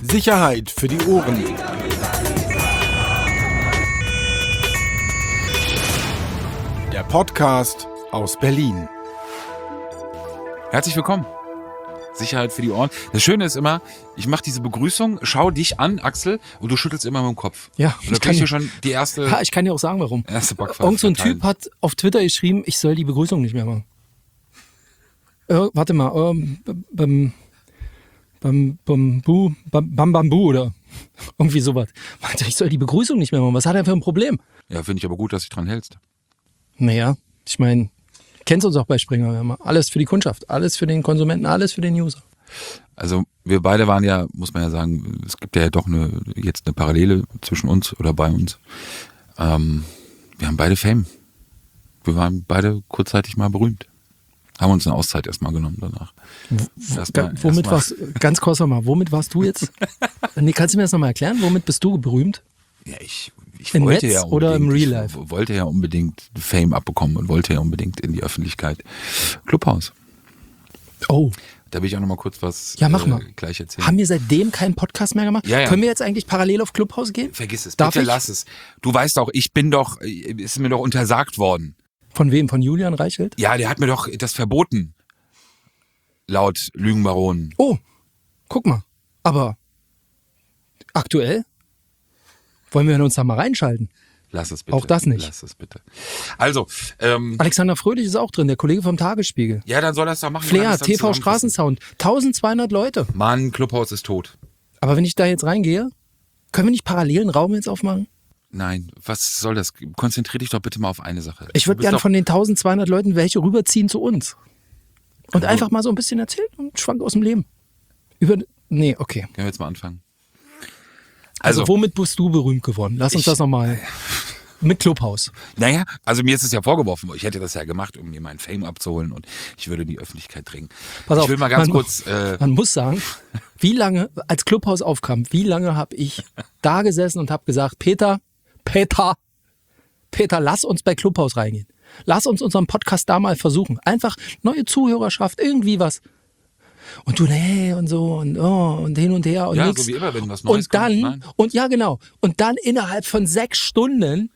Sicherheit für die Ohren. Der Podcast aus Berlin. Herzlich willkommen. Sicherheit für die Ohren. Das Schöne ist immer, ich mache diese Begrüßung, schau dich an, Axel, und du schüttelst immer mit dem Kopf. Ja, und dann kriegst du schon die erste. Ja, ich kann dir auch sagen, warum. Irgend so ein Typ hat auf Twitter geschrieben, ich soll die Begrüßung nicht mehr machen. Warte mal, Bambu oder irgendwie sowas. Meinte, ich soll die Begrüßung nicht mehr machen. Was hat er für ein Problem? Ja, finde ich aber gut, dass du dich dran hältst. Naja, ich meine, kennst uns auch bei Springer. Wir haben alles für die Kundschaft, alles für den Konsumenten, alles für den User. Also wir beide waren ja, muss man ja sagen, es gibt ja doch jetzt eine Parallele zwischen uns oder bei uns. Wir haben beide Fame. Wir waren beide kurzzeitig mal berühmt. Haben uns eine Auszeit erstmal genommen danach. Womit warst ganz kurz nochmal, womit warst du jetzt? Nee, kannst du mir das nochmal erklären? Womit bist du berühmt? Ja, ich Im wollte Netz ja oder im Real Life? Ich wollte ja unbedingt Fame abbekommen und wollte ja unbedingt in die Öffentlichkeit. Clubhouse. Oh. Da will ich auch noch mal kurz was mach mal. Gleich erzählen. Haben wir seitdem keinen Podcast mehr gemacht? Ja. Können wir jetzt eigentlich parallel auf Clubhouse gehen? Vergiss es, Darf bitte ich? lass es. Du weißt doch, ist mir doch untersagt worden. Von wem? Von Julian Reichelt? Ja, der hat mir doch das verboten. Laut Lügenbaron. Oh, guck mal. Aber aktuell wollen wir uns da mal reinschalten. Lass es bitte. Auch das nicht. Lass es bitte. Also, Alexander Fröhlich ist auch drin, der Kollege vom Tagesspiegel. ja, dann soll er es doch machen. Flair, TV Straßensound, 1200 Leute. Mann, Clubhouse ist tot. Aber wenn ich da jetzt reingehe, können wir nicht parallel einen Raum jetzt aufmachen? Nein, was soll das? Konzentrier dich doch bitte mal auf eine Sache. Ich würde gerne von den 1200 Leuten welche rüberziehen zu uns. Und einfach mal so ein bisschen erzählen und schwank aus dem Leben. Nee, okay. Können wir jetzt mal anfangen? Also womit bist du berühmt geworden? Lass uns das nochmal mit Clubhouse. Naja, also mir ist es ja vorgeworfen, ich hätte das ja gemacht, um mir meinen Fame abzuholen und ich würde in die Öffentlichkeit dringen. Pass auf, ich will mal ganz kurz... man muss sagen, wie lange, als Clubhouse aufkam, wie lange habe ich da gesessen und habe gesagt, Peter, lass uns bei Clubhouse reingehen. Lass uns unseren Podcast da mal versuchen. Einfach neue Zuhörerschaft, irgendwie was. Und du, nee, und so, und hin und her und ja, nix. so wie immer, wenn was Neues Und dann, kommt. und ja, genau. Und dann innerhalb von 6 Stunden,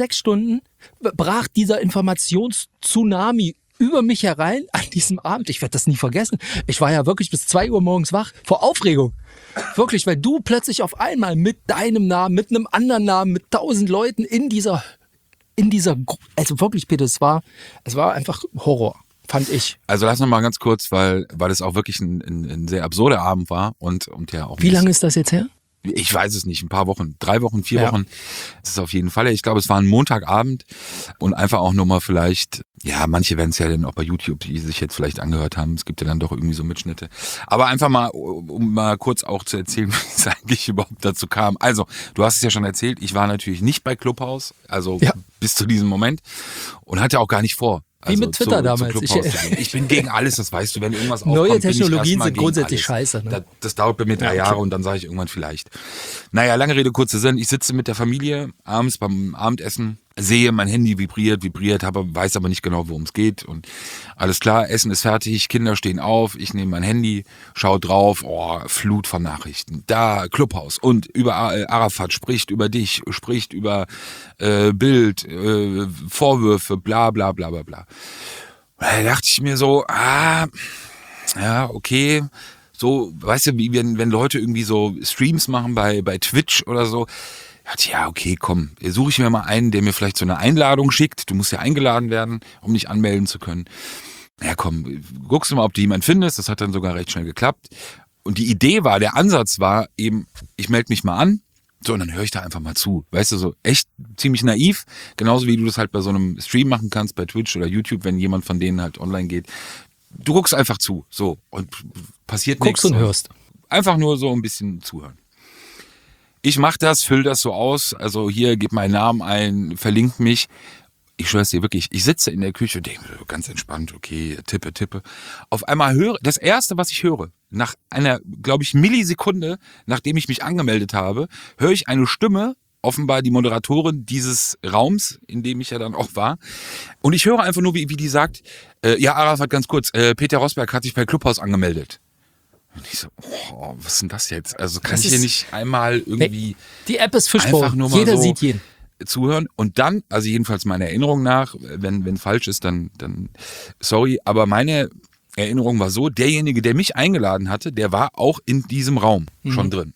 brach dieser Informationstsunami über mich herein an diesem Abend. Ich werde das nie vergessen. Ich war ja wirklich bis 2 Uhr morgens wach vor Aufregung. Wirklich, weil du plötzlich auf einmal mit deinem Namen, mit einem anderen Namen, mit 1000 Leuten in dieser, also wirklich, Peter, es war einfach Horror, fand ich. Also lass noch mal ganz kurz, weil es auch wirklich ein sehr absurder Abend war und ja auch. Wie lange ist das jetzt her? Ich weiß es nicht, ein paar Wochen, 3 Wochen, 4 Wochen. Das ist auf jeden Fall. Ich glaube, es war ein Montagabend und einfach auch nur mal vielleicht, ja, manche werden es ja dann auch bei YouTube, die sich jetzt vielleicht angehört haben. Es gibt ja dann doch irgendwie so Mitschnitte. Aber einfach mal, um mal kurz auch zu erzählen, wie es eigentlich überhaupt dazu kam. Also, du hast es ja schon erzählt, ich war natürlich nicht bei Clubhouse, also bis zu diesem Moment und hatte auch gar nicht vor. Wie mit Twitter damals. Ich bin gegen alles, das weißt du, wenn irgendwas aufkommt. Neue bin ich Technologien erstmal sind gegen grundsätzlich alles. scheiße. Ne? Das dauert bei mir 3 Jahre und dann sage ich irgendwann vielleicht. Naja, lange Rede, kurzer Sinn. Ich sitze mit der Familie abends beim Abendessen, sehe, mein Handy vibriert, weiß aber nicht genau, worum es geht. Und alles klar, Essen ist fertig, Kinder stehen auf, ich nehme mein Handy, schaue drauf, Flut von Nachrichten. Da, Clubhouse und überall Arafat spricht über dich, spricht über Bild, Vorwürfe, bla bla bla bla bla. Da dachte ich mir so, ja, okay, so, weißt du, wie wenn Leute irgendwie so Streams machen bei Twitch oder so, dachte ich, ja, okay, komm, suche ich mir mal einen, der mir vielleicht so eine Einladung schickt, du musst ja eingeladen werden, um dich anmelden zu können. Ja, komm, guckst du mal, ob du jemanden findest, das hat dann sogar recht schnell geklappt. Und die Idee war, der Ansatz war eben, ich melde mich mal an, so, und dann höre ich da einfach mal zu. Weißt du, so echt ziemlich naiv. Genauso wie du das halt bei so einem Stream machen kannst, bei Twitch oder YouTube, wenn jemand von denen halt online geht. Du guckst einfach zu, so, und passiert nichts. Guckst und hörst. Einfach nur so ein bisschen zuhören. Ich mache das, fülle das so aus, also hier, gib meinen Namen ein, verlinkt mich. Ich schwör's dir wirklich, ich sitze in der Küche und denke ganz entspannt, okay, tippe. Auf einmal das Erste, was ich höre, nach einer, glaube ich, Millisekunde, nachdem ich mich angemeldet habe, höre ich eine Stimme, offenbar die Moderatorin dieses Raums, in dem ich ja dann auch war. Und ich höre einfach nur, wie die sagt, ja, Arafat, ganz kurz, Peter Rosberg hat sich bei Clubhouse angemeldet. Und ich so, was ist denn das jetzt? Also kann ich hier nicht einmal irgendwie die App ist Fishbowl. einfach nur mal Jeder so sieht jeden. zuhören und dann, also jedenfalls meiner Erinnerung nach, wenn falsch ist, dann sorry, aber meine Erinnerung war so, derjenige, der mich eingeladen hatte, der war auch in diesem Raum schon drin.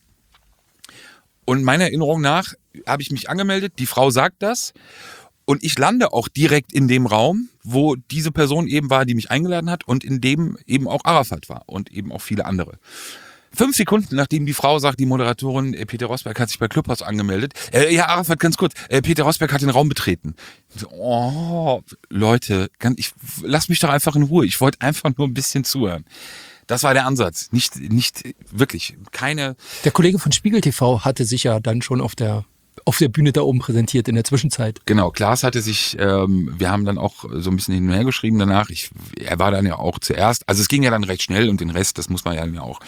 Und meiner Erinnerung nach habe ich mich angemeldet, die Frau sagt das und ich lande auch direkt in dem Raum, wo diese Person eben war, die mich eingeladen hat und in dem eben auch Arafat war und eben auch viele andere. 5 Sekunden, nachdem die Frau sagt, die Moderatorin Peter Rosberg hat sich bei Clubhouse angemeldet. Ja, Arafat, ganz kurz. Peter Rosberg hat den Raum betreten. So, Leute, lass mich doch einfach in Ruhe. Ich wollte einfach nur ein bisschen zuhören. Das war der Ansatz. Nicht wirklich. Keine. Der Kollege von Spiegel TV hatte sich ja dann schon auf der Bühne da oben präsentiert in der Zwischenzeit. Genau, Klaas hatte sich, wir haben dann auch so ein bisschen hin und her geschrieben danach. Er war dann ja auch zuerst, also es ging ja dann recht schnell und den Rest, das muss man ja auch,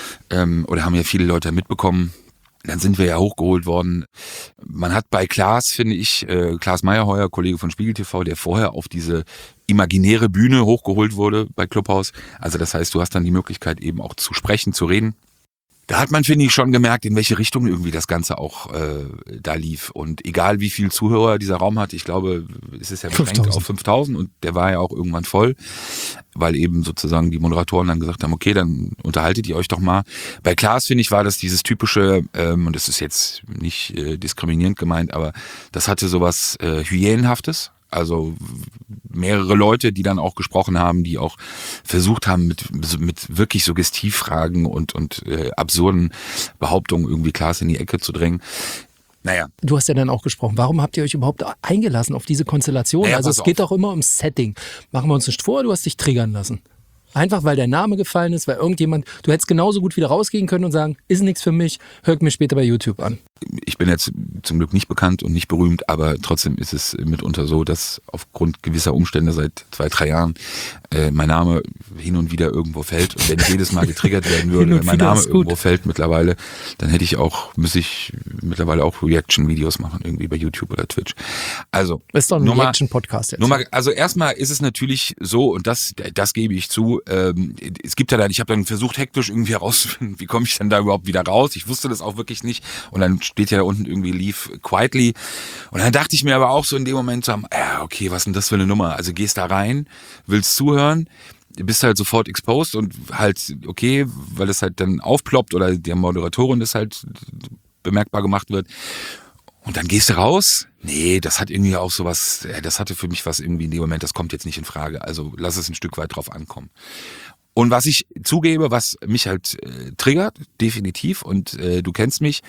oder haben ja viele Leute mitbekommen. Dann sind wir ja hochgeholt worden. Man hat bei Klaas, finde ich, Klaas Meyerheuer, Kollege von Spiegel TV, der vorher auf diese imaginäre Bühne hochgeholt wurde bei Clubhouse. Also das heißt, du hast dann die Möglichkeit eben auch zu sprechen, zu reden. Da hat man, finde ich, schon gemerkt, in welche Richtung irgendwie das Ganze auch da lief. Und egal wie viel Zuhörer dieser Raum hat, ich glaube, es ist ja beschränkt auf 5.000 und der war ja auch irgendwann voll, weil eben sozusagen die Moderatoren dann gesagt haben, okay, dann unterhaltet ihr euch doch mal. Bei Klaas, finde ich, war das dieses typische, und das ist jetzt nicht diskriminierend gemeint, aber das hatte sowas Hyänenhaftes. Also mehrere Leute, die dann auch gesprochen haben, die auch versucht haben, mit wirklich Suggestivfragen und absurden Behauptungen irgendwie Klaas in die Ecke zu drängen. Naja. Du hast ja dann auch gesprochen. Warum habt ihr euch überhaupt eingelassen auf diese Konstellation? Naja, also es geht doch immer ums Setting. Machen wir uns nicht vor, du hast dich triggern lassen. Einfach weil der Name gefallen ist, weil irgendjemand, du hättest genauso gut wieder rausgehen können und sagen, ist nichts für mich, hört mir später bei YouTube an. Ich bin jetzt zum Glück nicht bekannt und nicht berühmt, aber trotzdem ist es mitunter so, dass aufgrund gewisser Umstände seit 2-3 Jahren mein Name hin und wieder irgendwo fällt. Und wenn ich jedes Mal getriggert werden würde, wenn mein Name irgendwo fällt mittlerweile, dann müsste ich mittlerweile auch Reaction-Videos machen, irgendwie bei YouTube oder Twitch. Also, ist doch ein Reaction-Podcast jetzt. Also erstmal ist es natürlich so, und das gebe ich zu, es gibt ja dann, ich habe dann versucht hektisch irgendwie herauszufinden, wie komme ich denn da überhaupt wieder raus? Ich wusste das auch wirklich nicht. Und dann steht ja da unten irgendwie Leave Quietly. Und dann dachte ich mir aber auch so in dem Moment so, okay, was ist denn das für eine Nummer? Also gehst da rein, willst zuhören, bist halt sofort exposed und halt okay, weil es halt dann aufploppt oder der Moderatorin das halt bemerkbar gemacht wird. Und dann gehst du raus. Nee, das hat irgendwie auch sowas, das hatte für mich was irgendwie in dem Moment, das kommt jetzt nicht in Frage. Also lass es ein Stück weit drauf ankommen. Und was ich zugebe, was mich halt triggert, definitiv, und du kennst mich,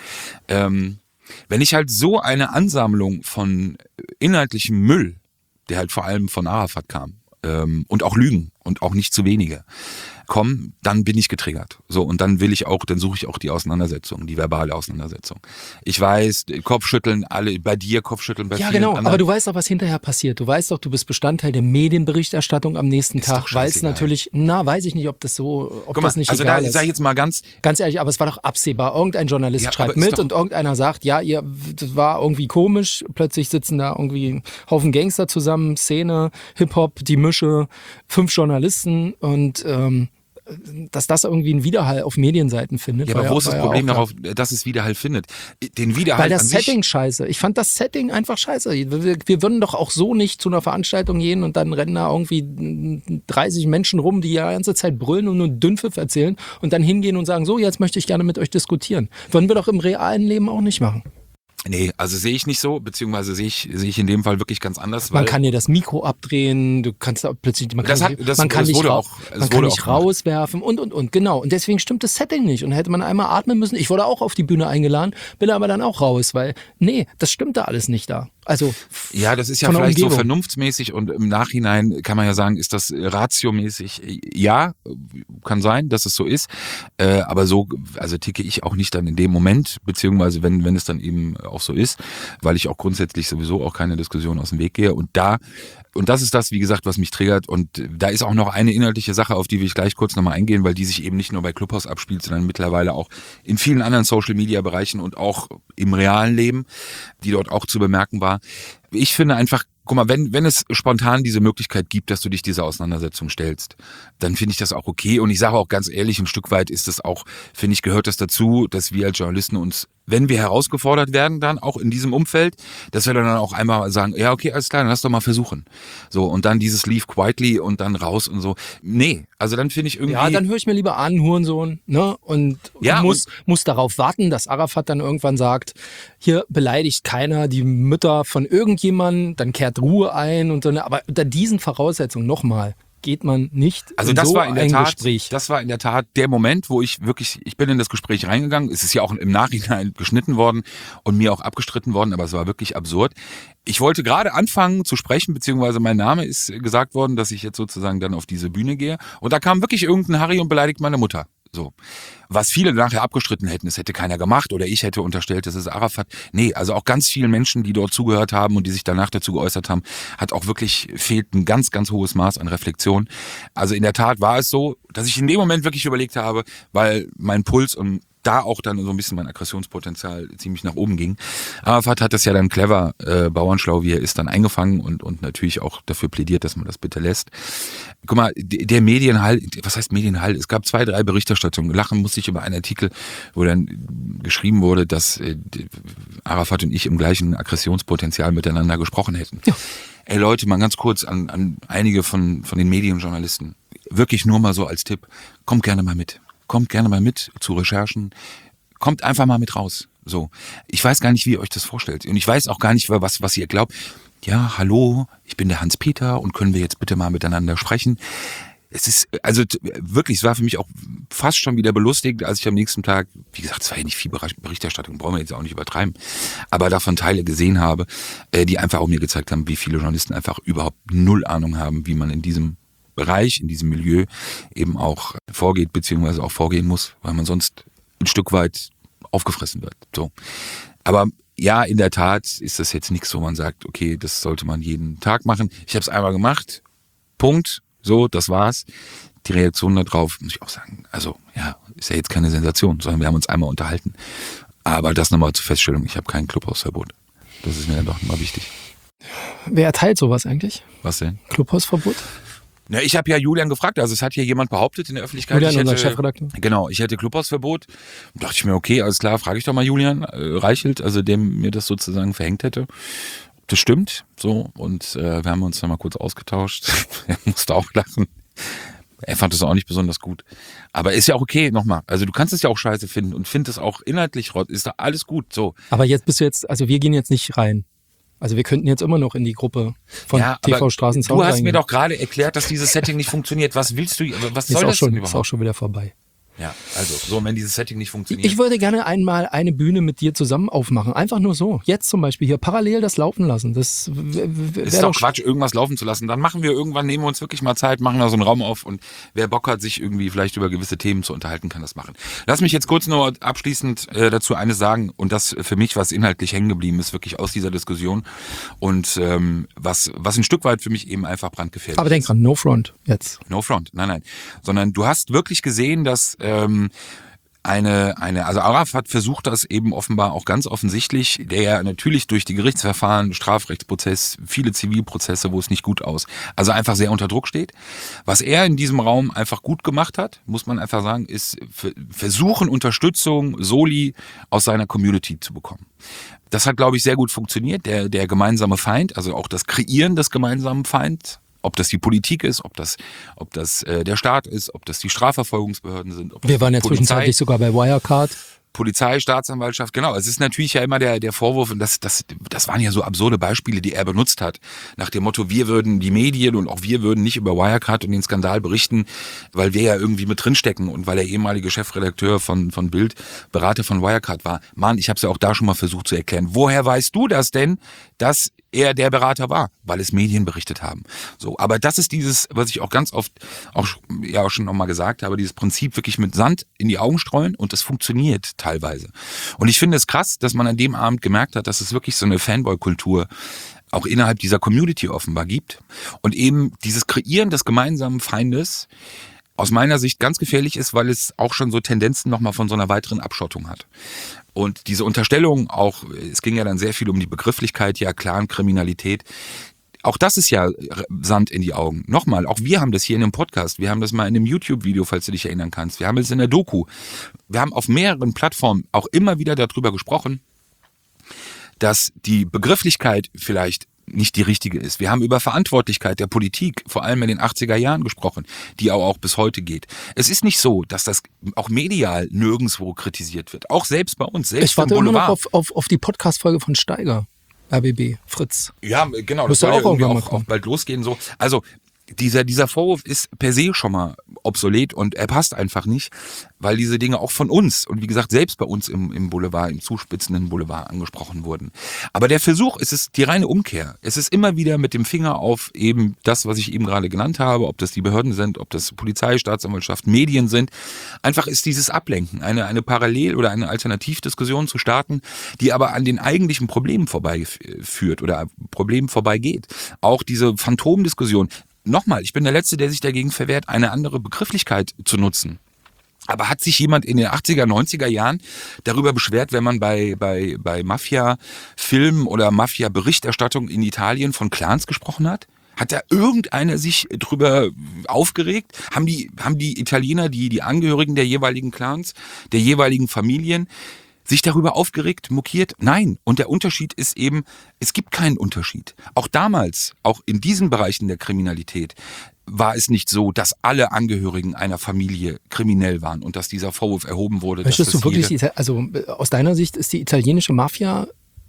wenn ich halt so eine Ansammlung von inhaltlichem Müll, der halt vor allem von Arafat kam, und auch Lügen und auch nicht zu wenige kommen, dann bin ich getriggert. So, und dann suche ich auch die Auseinandersetzung, die verbale Auseinandersetzung. Ich weiß, Kopfschütteln, alle, bei dir Kopfschütteln, bei vielen genau, anderen. aber du weißt doch, was hinterher passiert. Du weißt doch, du bist Bestandteil der Medienberichterstattung am nächsten Tag, weil es natürlich, weiß ich nicht, ob das so, das nicht also egal da ist. sag ich jetzt mal ganz ehrlich, aber es war doch absehbar. Irgendein Journalist schreibt mit und irgendeiner sagt, das war irgendwie komisch. Plötzlich sitzen da irgendwie ein Haufen Gangster zusammen, Szene, Hip-Hop, die Mische, 5 Journalisten und dass das irgendwie einen Widerhall auf Medienseiten findet. Ja, aber wo ist das Problem darauf, dass es Widerhall findet? Den Widerhall weil das Setting scheiße. Ich fand das Setting einfach scheiße. Wir würden doch auch so nicht zu einer Veranstaltung gehen und dann rennen da irgendwie 30 Menschen rum, die ja die ganze Zeit brüllen und nur Dünnpfiff erzählen und dann hingehen und sagen, so, jetzt möchte ich gerne mit euch diskutieren. Würden wir doch im realen Leben auch nicht machen. Nee, also sehe ich nicht so, beziehungsweise sehe ich in dem Fall wirklich ganz anders. Man kann dir das Mikro abdrehen, du kannst da plötzlich, man kann dich rauswerfen und genau. Und deswegen stimmt das Setting nicht. Und hätte man einmal atmen müssen, ich wurde auch auf die Bühne eingeladen, bin aber dann auch raus, weil, das stimmt da alles nicht da. Also ja, das ist ja vielleicht so vernunftsmäßig und im Nachhinein kann man ja sagen, ist das ratiomäßig, ja, kann sein, dass es so ist, aber so, also ticke ich auch nicht dann in dem Moment, beziehungsweise wenn es dann eben auch so ist, weil ich auch grundsätzlich sowieso auch keine Diskussion aus dem Weg gehe und das ist das, wie gesagt, was mich triggert und da ist auch noch eine inhaltliche Sache, auf die will ich gleich kurz nochmal eingehen, weil die sich eben nicht nur bei Clubhouse abspielt, sondern mittlerweile auch in vielen anderen Social-Media-Bereichen und auch im realen Leben, die dort auch zu bemerken war. Ich finde einfach, guck mal, wenn es spontan diese Möglichkeit gibt, dass du dich dieser Auseinandersetzung stellst, dann finde ich das auch okay. Und ich sage auch ganz ehrlich, ein Stück weit ist es auch, finde ich, gehört das dazu, dass wir als Journalisten uns, wenn wir herausgefordert werden, dann auch in diesem Umfeld, dass wir dann auch einmal sagen, ja, okay, alles klar, dann lass doch mal versuchen. So, und dann dieses Leave quietly und dann raus und so. Nee, also dann finde ich irgendwie... Ja, dann höre ich mir lieber an, Hurensohn, ne? Und Ja, muss darauf warten, dass Arafat dann irgendwann sagt, hier beleidigt keiner die Mütter von irgendjemandem, dann kehrt Ruhe ein und so. Aber unter diesen Voraussetzungen nochmal geht man nicht Also in das so war in der ein Tat, Gespräch. das war in der Tat der Moment, wo ich bin in das Gespräch reingegangen. Es ist ja auch im Nachhinein geschnitten worden und mir auch abgestritten worden, aber es war wirklich absurd. Ich wollte gerade anfangen zu sprechen, beziehungsweise mein Name ist gesagt worden, dass ich jetzt sozusagen dann auf diese Bühne gehe. Und da kam wirklich irgendein Harry und beleidigt meine Mutter. So. Was viele nachher abgestritten hätten, das hätte keiner gemacht oder ich hätte unterstellt, das ist Arafat. Nee, also auch ganz vielen Menschen, die dort zugehört haben und die sich danach dazu geäußert haben, fehlt ein ganz, ganz hohes Maß an Reflexion. Also in der Tat war es so, dass ich in dem Moment wirklich überlegt habe, weil mein Puls und da auch dann so ein bisschen mein Aggressionspotenzial ziemlich nach oben ging. Arafat hat das ja dann clever, bauernschlau wie er ist, dann eingefangen und natürlich auch dafür plädiert, dass man das bitte lässt. Guck mal, der Medienhall, was heißt Medienhall? Es gab 2, 3 Berichterstattungen. Lachen musste ich über einen Artikel, wo dann geschrieben wurde, dass Arafat und ich im gleichen Aggressionspotenzial miteinander gesprochen hätten. Ja. Ey Leute, mal ganz kurz an einige von den Medienjournalisten. Wirklich nur mal so als Tipp, kommt gerne mal mit. Kommt gerne mal mit zu Recherchen. Kommt einfach mal mit raus. So. Ich weiß gar nicht, wie ihr euch das vorstellt. Und ich weiß auch gar nicht, was ihr glaubt. Ja, hallo, ich bin der Hans-Peter und können wir jetzt bitte mal miteinander sprechen? Es ist, also wirklich, es war für mich auch fast schon wieder belustigend, als ich am nächsten Tag, wie gesagt, es war ja nicht viel Berichterstattung, brauchen wir jetzt auch nicht übertreiben, aber davon Teile gesehen habe, die einfach auch mir gezeigt haben, wie viele Journalisten einfach überhaupt null Ahnung haben, wie man in diesem Bereich, in diesem Milieu eben auch vorgeht, beziehungsweise auch vorgehen muss, weil man sonst ein Stück weit aufgefressen wird. So. Aber ja, in der Tat ist das jetzt nichts, wo man sagt, okay, das sollte man jeden Tag machen. Ich habe es einmal gemacht, Punkt, so, das war's. Die Reaktion darauf, muss ich auch sagen, also ja, ist ja jetzt keine Sensation, sondern wir haben uns einmal unterhalten. Aber das nochmal zur Feststellung, ich habe kein Clubhausverbot. Das ist mir dann doch immer wichtig. Wer erteilt sowas eigentlich? Was denn? Clubhausverbot? Na, ich habe ja Julian gefragt, also es hat hier jemand behauptet in der Öffentlichkeit. Julian, unser Chefredakteur. Genau, ich hätte Clubhausverbot. Da dachte ich mir, okay, alles klar, frage ich doch mal Julian Reichelt, also dem mir das sozusagen verhängt hätte. Das stimmt, so, und wir haben uns dann mal kurz ausgetauscht. Er musste auch lachen. Er fand es auch nicht besonders gut. Aber ist ja auch okay, nochmal. Also du kannst es ja auch scheiße finden und findest es auch inhaltlich rot, ist da alles gut, so. Aber jetzt bist du jetzt, also wir gehen jetzt nicht rein. Also wir könnten jetzt immer noch in die Gruppe von TV Straßenzaun Du hast reingehen. mir doch gerade erklärt, dass dieses Setting nicht funktioniert. Was willst du, was soll das denn überhaupt? Ist auch schon wieder vorbei. Ja, also so, wenn dieses Setting nicht funktioniert. Ich würde gerne einmal eine Bühne mit dir zusammen aufmachen. Einfach nur so. Jetzt zum Beispiel hier parallel das laufen lassen. Das ist doch Quatsch, irgendwas laufen zu lassen. Dann machen wir irgendwann, nehmen wir uns wirklich mal Zeit, machen da so einen Raum auf und wer Bock hat, sich irgendwie vielleicht über gewisse Themen zu unterhalten, kann das machen. Lass mich jetzt kurz nur abschließend dazu eines sagen und das für mich, was inhaltlich hängen geblieben ist, wirklich aus dieser Diskussion und was ein Stück weit für mich eben einfach brandgefährlich ist. Aber denk dran, no front jetzt. No front, nein. Sondern du hast wirklich gesehen, dass also Arafat versucht das eben offenbar auch ganz offensichtlich, der ja natürlich durch die Gerichtsverfahren, Strafrechtsprozess, viele Zivilprozesse, wo es nicht gut aus, also einfach sehr unter Druck steht. Was er in diesem Raum einfach gut gemacht hat, muss man einfach sagen, ist versuchen, Unterstützung, Soli aus seiner Community zu bekommen. Das hat, glaube ich, sehr gut funktioniert. Der gemeinsame Feind, also auch das Kreieren des gemeinsamen Feinds, ob das die Politik ist, ob das der Staat ist, ob das die Strafverfolgungsbehörden sind. Ob Wir waren ja zwischenzeitlich sogar bei Wirecard. Polizei, Staatsanwaltschaft, genau. Es ist natürlich ja immer der Vorwurf, und das waren ja so absurde Beispiele, die er benutzt hat. Nach dem Motto, wir würden die Medien und auch wir würden nicht über Wirecard und den Skandal berichten, weil wir ja irgendwie mit drinstecken und weil der ehemalige Chefredakteur von Bild Berater von Wirecard war. Mann, ich habe es ja auch da schon mal versucht zu erklären. Woher weißt du das denn, dass er der Berater war? Weil es Medien berichtet haben. So, aber das ist dieses, was ich auch ganz oft auch schon nochmal gesagt habe, dieses Prinzip wirklich mit Sand in die Augen streuen und es funktioniert teilweise. Und ich finde es krass, dass man an dem Abend gemerkt hat, dass es wirklich so eine Fanboy-Kultur auch innerhalb dieser Community offenbar gibt und eben dieses Kreieren des gemeinsamen Feindes aus meiner Sicht ganz gefährlich ist, weil es auch schon so Tendenzen nochmal von so einer weiteren Abschottung hat. Und diese Unterstellung auch, es ging ja dann sehr viel um die Begrifflichkeit, ja, Clan-Kriminalität. Auch das ist ja Sand in die Augen. Nochmal, auch wir haben das hier in einem Podcast. Wir haben das mal in einem YouTube-Video, falls du dich erinnern kannst. Wir haben es in der Doku. Wir haben auf mehreren Plattformen auch immer wieder darüber gesprochen, dass die Begrifflichkeit vielleicht nicht die richtige ist. Wir haben über Verantwortlichkeit der Politik, vor allem in den 80er Jahren gesprochen, die auch bis heute geht. Es ist nicht so, dass das auch medial nirgendwo kritisiert wird. Auch selbst bei uns, selbst Ich warte im immer Boulevard. noch auf die Podcast-Folge von Steiger. RBB, Fritz. Ja, genau, das Müsste soll ja auch irgendwie irgendwann mal auch kommen. bald losgehen. So. Also dieser Vorwurf ist per se schon mal obsolet und er passt einfach nicht, weil diese Dinge auch von uns und wie gesagt selbst bei uns im Boulevard, im zuspitzenden Boulevard angesprochen wurden. Aber der Versuch, es ist die reine Umkehr. Es ist immer wieder mit dem Finger auf eben das, was ich eben gerade genannt habe, ob das die Behörden sind, ob das Polizei, Staatsanwaltschaft, Medien sind. Einfach ist dieses Ablenken, eine Parallel- oder eine Alternativdiskussion zu starten, die aber an den eigentlichen Problemen vorbeiführt oder Problemen vorbeigeht. Auch diese Phantomdiskussion. Nochmal, ich bin der Letzte, der sich dagegen verwehrt, eine andere Begrifflichkeit zu nutzen. Aber hat sich jemand in den 80er, 90er Jahren darüber beschwert, wenn man bei Mafia-Filmen oder Mafia-Berichterstattung in Italien von Clans gesprochen hat? Hat da irgendeiner sich drüber aufgeregt? Haben die Italiener, die Angehörigen der jeweiligen Clans, der jeweiligen Familien, sich darüber aufgeregt, mokiert? Nein. Und der Unterschied ist eben, es gibt keinen Unterschied. Auch damals, auch in diesen Bereichen der Kriminalität, war es nicht so, dass alle Angehörigen einer Familie kriminell waren und dass dieser Vorwurf erhoben wurde. Möchtest du wirklich, also aus deiner Sicht ist die italienische Mafia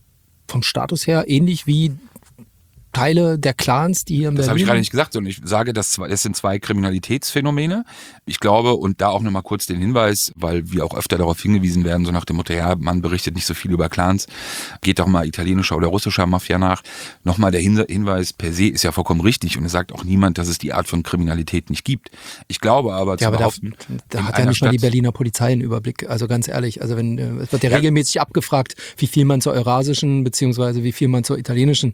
vom Status her ähnlich wie Teile der Clans, die hier in Berlin... Das habe ich gerade nicht gesagt, sondern ich sage, das sind zwei Kriminalitätsphänomene. Ich glaube, und da auch nochmal kurz den Hinweis, weil wir auch öfter darauf hingewiesen werden, so nach dem Motto, ja, man berichtet nicht so viel über Clans, geht doch mal italienischer oder russischer Mafia nach. Nochmal der Hinweis per se ist ja vollkommen richtig und es sagt auch niemand, dass es die Art von Kriminalität nicht gibt. Ich glaube aber, da hat ja nicht mal die Berliner Polizei einen Überblick, also ganz ehrlich, also es wird ja regelmäßig abgefragt, wie viel man zur eurasischen beziehungsweise wie viel man zur italienischen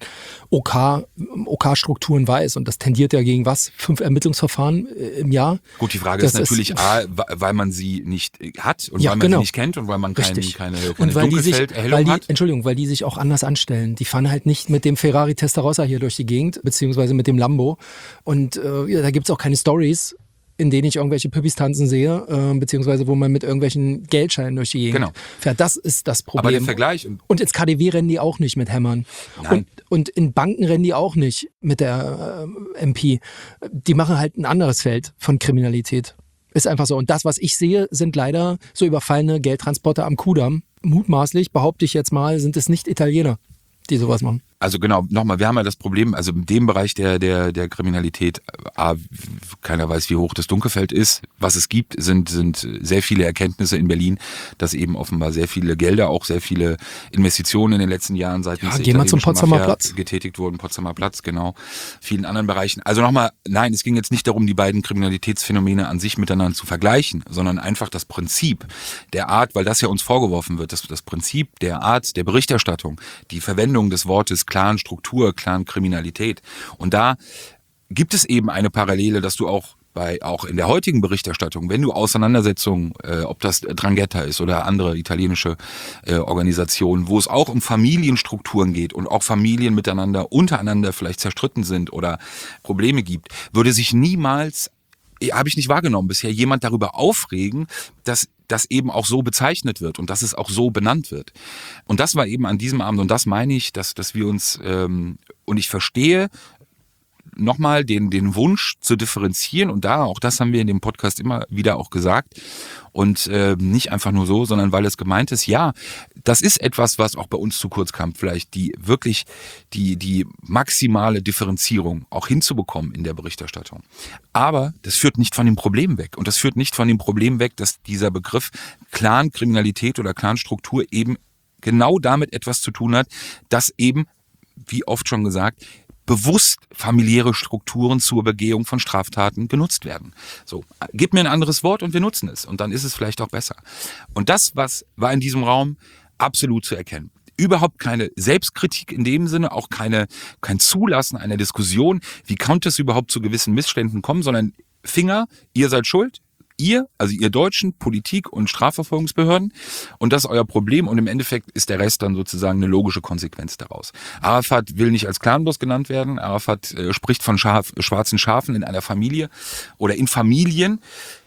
OK-Strukturen weiß. Und das tendiert ja gegen was? 5 Ermittlungsverfahren im Jahr? Gut, die Frage ist natürlich A, weil man sie nicht hat und weil man sie nicht kennt und weil man keine Dunkelfelderhellung hat. Entschuldigung, weil die sich auch anders anstellen. Die fahren halt nicht mit dem Ferrari Testarossa hier durch die Gegend, beziehungsweise mit dem Lambo. Und da gibt's auch keine Stories, in denen ich irgendwelche Püppis tanzen sehe, beziehungsweise wo man mit irgendwelchen Geldscheinen durch die Gegend fährt. Das ist das Problem. Aber der Vergleich... Und ins KaDeWe rennen die auch nicht mit Hämmern. Nein. Und in Banken rennen die auch nicht mit der MP. Die machen halt ein anderes Feld von Kriminalität. Ist einfach so. Und das, was ich sehe, sind leider so überfallene Geldtransporter am Kudamm. Mutmaßlich, behaupte ich jetzt mal, sind es nicht Italiener, die sowas machen. Also genau, nochmal, wir haben ja das Problem, also in dem Bereich der Kriminalität, keiner weiß, wie hoch das Dunkelfeld ist. Was es gibt, sind sehr viele Erkenntnisse in Berlin, dass eben offenbar sehr viele Gelder, auch sehr viele Investitionen in den letzten Jahren seitens der geh mal zum Potsdamer Mafia Platz. getätigt wurden. Potsdamer Platz, genau. Vielen anderen Bereichen. Also nochmal, nein, es ging jetzt nicht darum, die beiden Kriminalitätsphänomene an sich miteinander zu vergleichen, sondern einfach das Prinzip der Art, weil das ja uns vorgeworfen wird, das Prinzip der Art der Berichterstattung, die Verwendung des Wortes Clan-Struktur, Clan-Kriminalität. Und da gibt es eben eine Parallele, dass du auch in der heutigen Berichterstattung, wenn du Auseinandersetzungen, ob das Drangheta ist oder andere italienische Organisationen, wo es auch um Familienstrukturen geht und auch Familien untereinander vielleicht zerstritten sind oder Probleme gibt, würde sich niemals, habe ich nicht wahrgenommen bisher, jemand darüber aufregen, dass das eben auch so bezeichnet wird und dass es auch so benannt wird. Und das war eben an diesem Abend, und das meine ich, dass wir uns, und ich verstehe nochmal den Wunsch zu differenzieren, und auch das haben wir in dem Podcast immer wieder auch gesagt, und nicht einfach nur so, sondern weil es gemeint ist, ja, das ist etwas, was auch bei uns zu kurz kam, vielleicht die maximale Differenzierung auch hinzubekommen in der Berichterstattung. Aber das führt nicht von dem Problem weg. Und das führt nicht von dem Problem weg, dass dieser Begriff Clan-Kriminalität oder Clan-Struktur eben genau damit etwas zu tun hat, dass eben, wie oft schon gesagt, bewusst familiäre Strukturen zur Begehung von Straftaten genutzt werden. So, gib mir ein anderes Wort und wir nutzen es. Und dann ist es vielleicht auch besser. Und das, was war in diesem Raum absolut zu erkennen. Überhaupt keine Selbstkritik in dem Sinne, auch kein Zulassen einer Diskussion. Wie konnte es überhaupt zu gewissen Missständen kommen, sondern Finger, ihr seid schuld. Ihr, also ihr Deutschen, Politik und Strafverfolgungsbehörden, und das ist euer Problem, und im Endeffekt ist der Rest dann sozusagen eine logische Konsequenz daraus. Arafat will nicht als Clanboss genannt werden. Arafat spricht von schwarzen Schafen in einer Familie oder in Familien.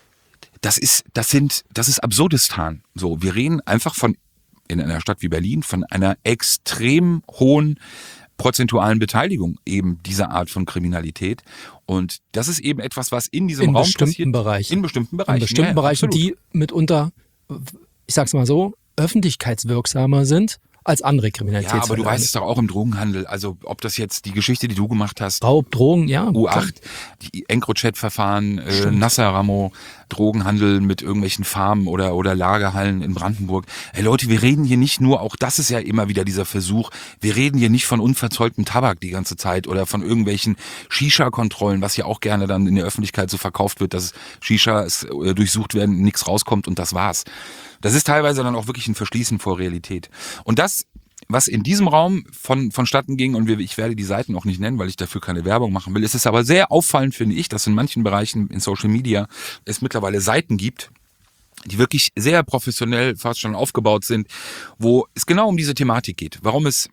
Das ist Absurdistan. So, wir reden einfach in einer Stadt wie Berlin von einer extrem hohen prozentualen Beteiligung eben dieser Art von Kriminalität. Und das ist eben etwas, was in diesem Raum passiert. In bestimmten Bereichen. Die mitunter, ich sag's mal so, öffentlichkeitswirksamer sind als andere Kriminalitätsfälle. Ja, aber du weißt es doch auch im Drogenhandel. Also ob das jetzt die Geschichte, die du gemacht hast, Raub, Drogen, ja. U8, die EncroChat-Verfahren, Nasser Ramo, Drogenhandel mit irgendwelchen Farmen oder Lagerhallen in Brandenburg. Hey Leute, wir reden hier nicht nur, auch das ist ja immer wieder dieser Versuch, wir reden hier nicht von unverzolltem Tabak die ganze Zeit oder von irgendwelchen Shisha-Kontrollen, was ja auch gerne dann in der Öffentlichkeit so verkauft wird, dass Shishas durchsucht werden, nichts rauskommt und das war's. Das ist teilweise dann auch wirklich ein Verschließen vor Realität. Und das, was in diesem Raum vonstatten ging, und ich werde die Seiten auch nicht nennen, weil ich dafür keine Werbung machen will, es ist aber sehr auffallend, finde ich, dass in manchen Bereichen in Social Media es mittlerweile Seiten gibt, die wirklich sehr professionell fast schon aufgebaut sind, wo es genau um diese Thematik geht. Warum es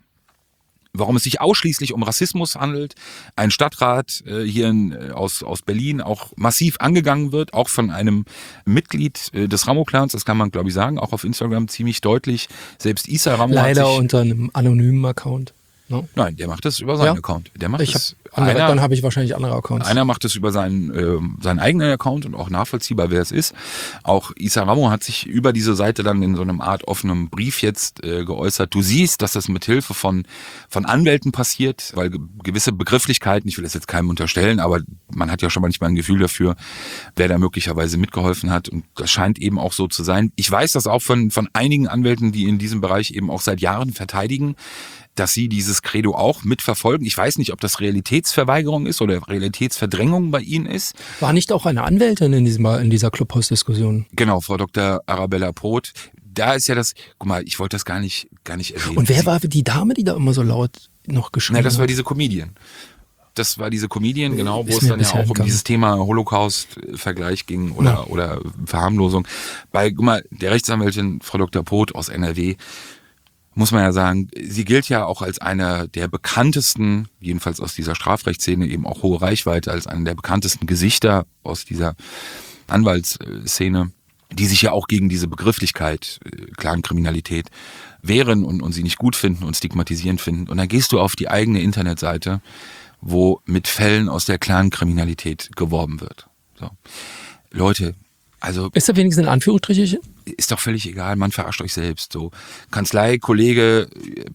sich ausschließlich um Rassismus handelt, ein Stadtrat hier aus Berlin auch massiv angegangen wird, auch von einem Mitglied des Ramo-Clans, das kann man glaube ich sagen, auch auf Instagram ziemlich deutlich, selbst Issa Ramo leider unter einem anonymen Account. No? Nein, der macht das über seinen Account. Der macht dann habe ich wahrscheinlich andere Accounts. Einer macht es über seinen eigenen Account und auch nachvollziehbar, wer es ist. Auch Issa Ramo hat sich über diese Seite dann in so einem Art offenem Brief jetzt geäußert. Du siehst, dass das mit Hilfe von Anwälten passiert, weil gewisse Begrifflichkeiten, ich will das jetzt keinem unterstellen, aber man hat ja schon manchmal ein Gefühl dafür, wer da möglicherweise mitgeholfen hat, und das scheint eben auch so zu sein. Ich weiß das auch von einigen Anwälten, die in diesem Bereich eben auch seit Jahren verteidigen, dass sie dieses Credo auch mitverfolgen. Ich weiß nicht, ob das Realitätsverweigerung ist oder Realitätsverdrängung bei ihnen ist. War nicht auch eine Anwältin in dieser Clubhouse-Diskussion? Genau, Frau Dr. Arabella Poth. Da ist ja das, guck mal, ich wollte das gar nicht erwähnen. Und wer war die Dame, die da immer so laut noch geschrien hat? Das war diese Comedian. Das war diese Comedian, genau, wo es dann ja auch um dieses Thema Holocaust-Vergleich ging oder Verharmlosung. Guck mal, der Rechtsanwältin Frau Dr. Poth aus NRW, muss man ja sagen, sie gilt ja auch als einer der bekanntesten, jedenfalls aus dieser Strafrechtsszene, eben auch hohe Reichweite, als einer der bekanntesten Gesichter aus dieser Anwaltsszene, die sich ja auch gegen diese Begrifflichkeit Clankriminalität wehren und sie nicht gut finden und stigmatisierend finden. Und dann gehst du auf die eigene Internetseite, wo mit Fällen aus der Clankriminalität geworben wird. So. Leute, also... Ist da wenigstens in Anführungsstrichen? Ist doch völlig egal, man verarscht euch selbst. So, Kanzleikollege,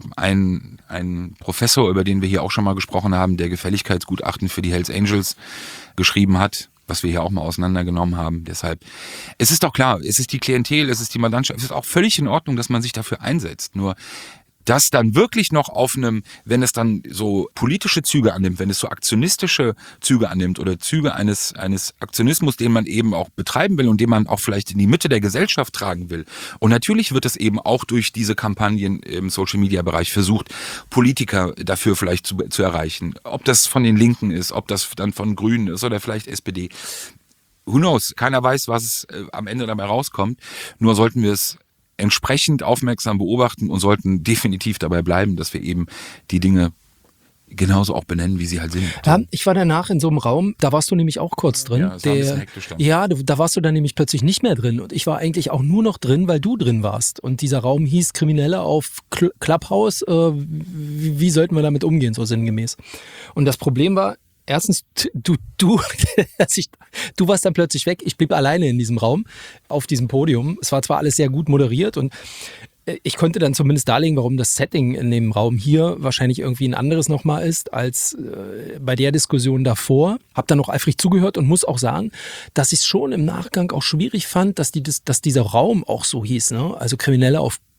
ein Professor, über den wir hier auch schon mal gesprochen haben, der Gefälligkeitsgutachten für die Hells Angels geschrieben hat, was wir hier auch mal auseinandergenommen haben. Deshalb, es ist doch klar, es ist die Klientel, es ist die Mandantschaft, es ist auch völlig in Ordnung, dass man sich dafür einsetzt. Nur das dann wirklich noch auf wenn es dann so politische Züge annimmt, wenn es so aktionistische Züge annimmt oder Züge eines Aktionismus, den man eben auch betreiben will und den man auch vielleicht in die Mitte der Gesellschaft tragen will. Und natürlich wird es eben auch durch diese Kampagnen im Social-Media-Bereich versucht, Politiker dafür vielleicht zu erreichen. Ob das von den Linken ist, ob das dann von Grünen ist oder vielleicht SPD. Who knows? Keiner weiß, was am Ende dabei rauskommt. Nur sollten wir es entsprechend aufmerksam beobachten und sollten definitiv dabei bleiben, dass wir eben die Dinge genauso auch benennen, wie sie halt sind. Ja, ich war danach in so einem Raum, da warst du nämlich auch kurz drin. Ja, das war ein bisschen hektisch dann. Ja, da warst du dann nämlich plötzlich nicht mehr drin und ich war eigentlich auch nur noch drin, weil du drin warst. Und dieser Raum hieß Kriminelle auf Clubhouse. Wie sollten wir damit umgehen, so sinngemäß? Und das Problem war, erstens, du warst dann plötzlich weg. Ich blieb alleine in diesem Raum, auf diesem Podium. Es war zwar alles sehr gut moderiert und ich konnte dann zumindest darlegen, warum das Setting in dem Raum hier wahrscheinlich irgendwie ein anderes nochmal ist als bei der Diskussion davor. Hab dann noch eifrig zugehört und muss auch sagen, dass ich es schon im Nachgang auch schwierig fand, dass dieser Raum auch so hieß. Ne? Also Kriminelle auf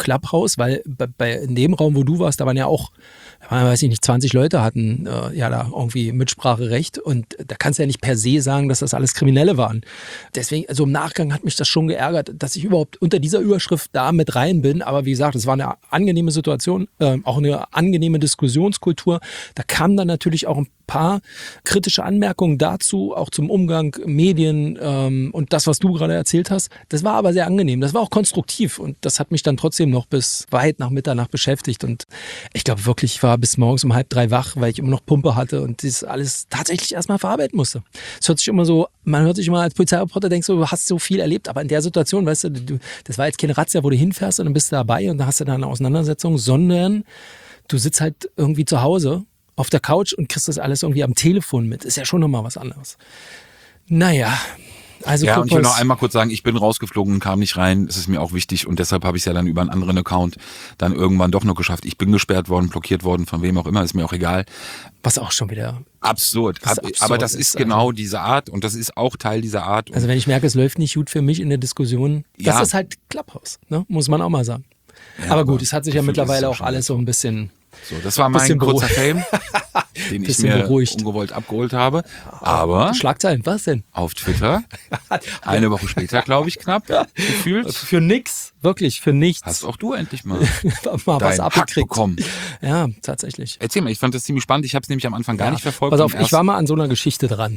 Clubhouse, weil in dem Raum, wo du warst, da waren ja auch, weiß ich nicht, 20 Leute hatten ja da irgendwie Mitspracherecht und da kannst du ja nicht per se sagen, dass das alles Kriminelle waren. Deswegen, also im Nachgang hat mich das schon geärgert, dass ich überhaupt unter dieser Überschrift da mit rein bin, aber wie gesagt, es war eine angenehme Situation, auch eine angenehme Diskussionskultur. Da kamen dann natürlich auch ein paar kritische Anmerkungen dazu, auch zum Umgang Medien und das, was du gerade erzählt hast. Das war aber sehr angenehm, das war auch konstruktiv und das hat mich dann trotzdem noch bis weit nach Mitternacht beschäftigt und ich glaube wirklich, ich war bis morgens um 2:30 wach, weil ich immer noch Pumpe hatte und das alles tatsächlich erstmal verarbeiten musste. Es hört sich immer so, man hört sich immer als Polizeireporter, denkst du hast so viel erlebt, aber in der Situation, weißt du, das war jetzt keine Razzia, wo du hinfährst und dann bist du dabei und dann hast du da eine Auseinandersetzung, sondern du sitzt halt irgendwie zu Hause auf der Couch und kriegst das alles irgendwie am Telefon mit. Ist ja schon nochmal was anderes. Naja, also ja, und ich will noch einmal kurz sagen, ich bin rausgeflogen und kam nicht rein. Es ist mir auch wichtig und deshalb habe ich es ja dann über einen anderen Account dann irgendwann doch noch geschafft. Ich bin gesperrt worden, blockiert worden, von wem auch immer, ist mir auch egal. Was auch schon wieder absurd. Aber das ist genau diese Art und das ist auch Teil dieser Art. Also wenn ich merke, es läuft nicht gut für mich in der Diskussion, das ist halt Clubhouse, ne? Muss man auch mal sagen. Ja, aber gut, es hat sich ja mittlerweile auch alles so ein bisschen... So, das war mein kurzer Fame, den ich mir ungewollt abgeholt habe. Aber Schlagzeilen, was denn? Auf Twitter, eine Woche später, glaube ich, knapp, gefühlt. Für nix, wirklich für nichts. Hast auch du endlich mal was abgekriegt bekommen. Ja, tatsächlich. Erzähl mal, ich fand das ziemlich spannend. Ich habe es nämlich am Anfang gar nicht verfolgt. Pass auf, ich war mal an so einer Geschichte dran.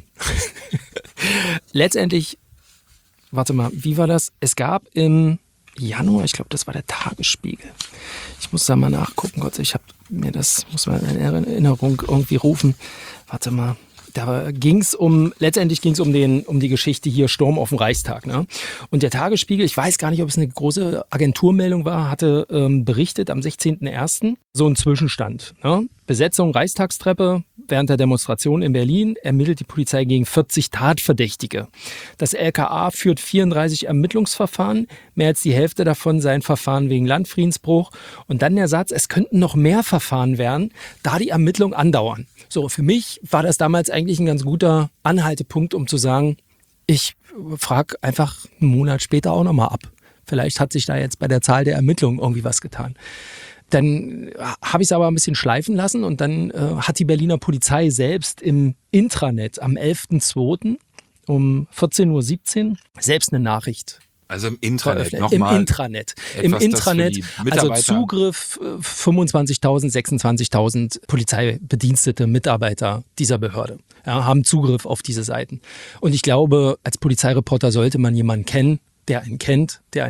Letztendlich, warte mal, wie war das? Es gab im Januar, ich glaube, das war der Tagesspiegel. Ich muss da mal nachgucken, Gott, ich habe mir das, muss man in Erinnerung irgendwie rufen. Warte mal. Letztendlich ging es um die Geschichte hier Sturm auf den Reichstag. Ne? Und der Tagesspiegel, ich weiß gar nicht, ob es eine große Agenturmeldung war, hatte berichtet am 16.01. so einen Zwischenstand. Ne? Besetzung Reichstagstreppe während der Demonstration in Berlin ermittelt die Polizei gegen 40 Tatverdächtige. Das LKA führt 34 Ermittlungsverfahren, mehr als die Hälfte davon seien Verfahren wegen Landfriedensbruch. Und dann der Satz, es könnten noch mehr Verfahren werden, da die Ermittlungen andauern. So, für mich war das damals eigentlich ein ganz guter Anhaltepunkt, um zu sagen, ich frage einfach einen Monat später auch nochmal ab. Vielleicht hat sich da jetzt bei der Zahl der Ermittlungen irgendwie was getan. Dann habe ich es aber ein bisschen schleifen lassen und dann hat die Berliner Polizei selbst im Intranet am 11.02. um 14.17 Uhr selbst eine Nachricht. Also im Intranet nochmal. Im Intranet, also Zugriff 25.000, 26.000 Polizeibedienstete, Mitarbeiter dieser Behörde haben Zugriff auf diese Seiten. Und ich glaube, als Polizeireporter sollte man jemanden kennen, der einen kennt, der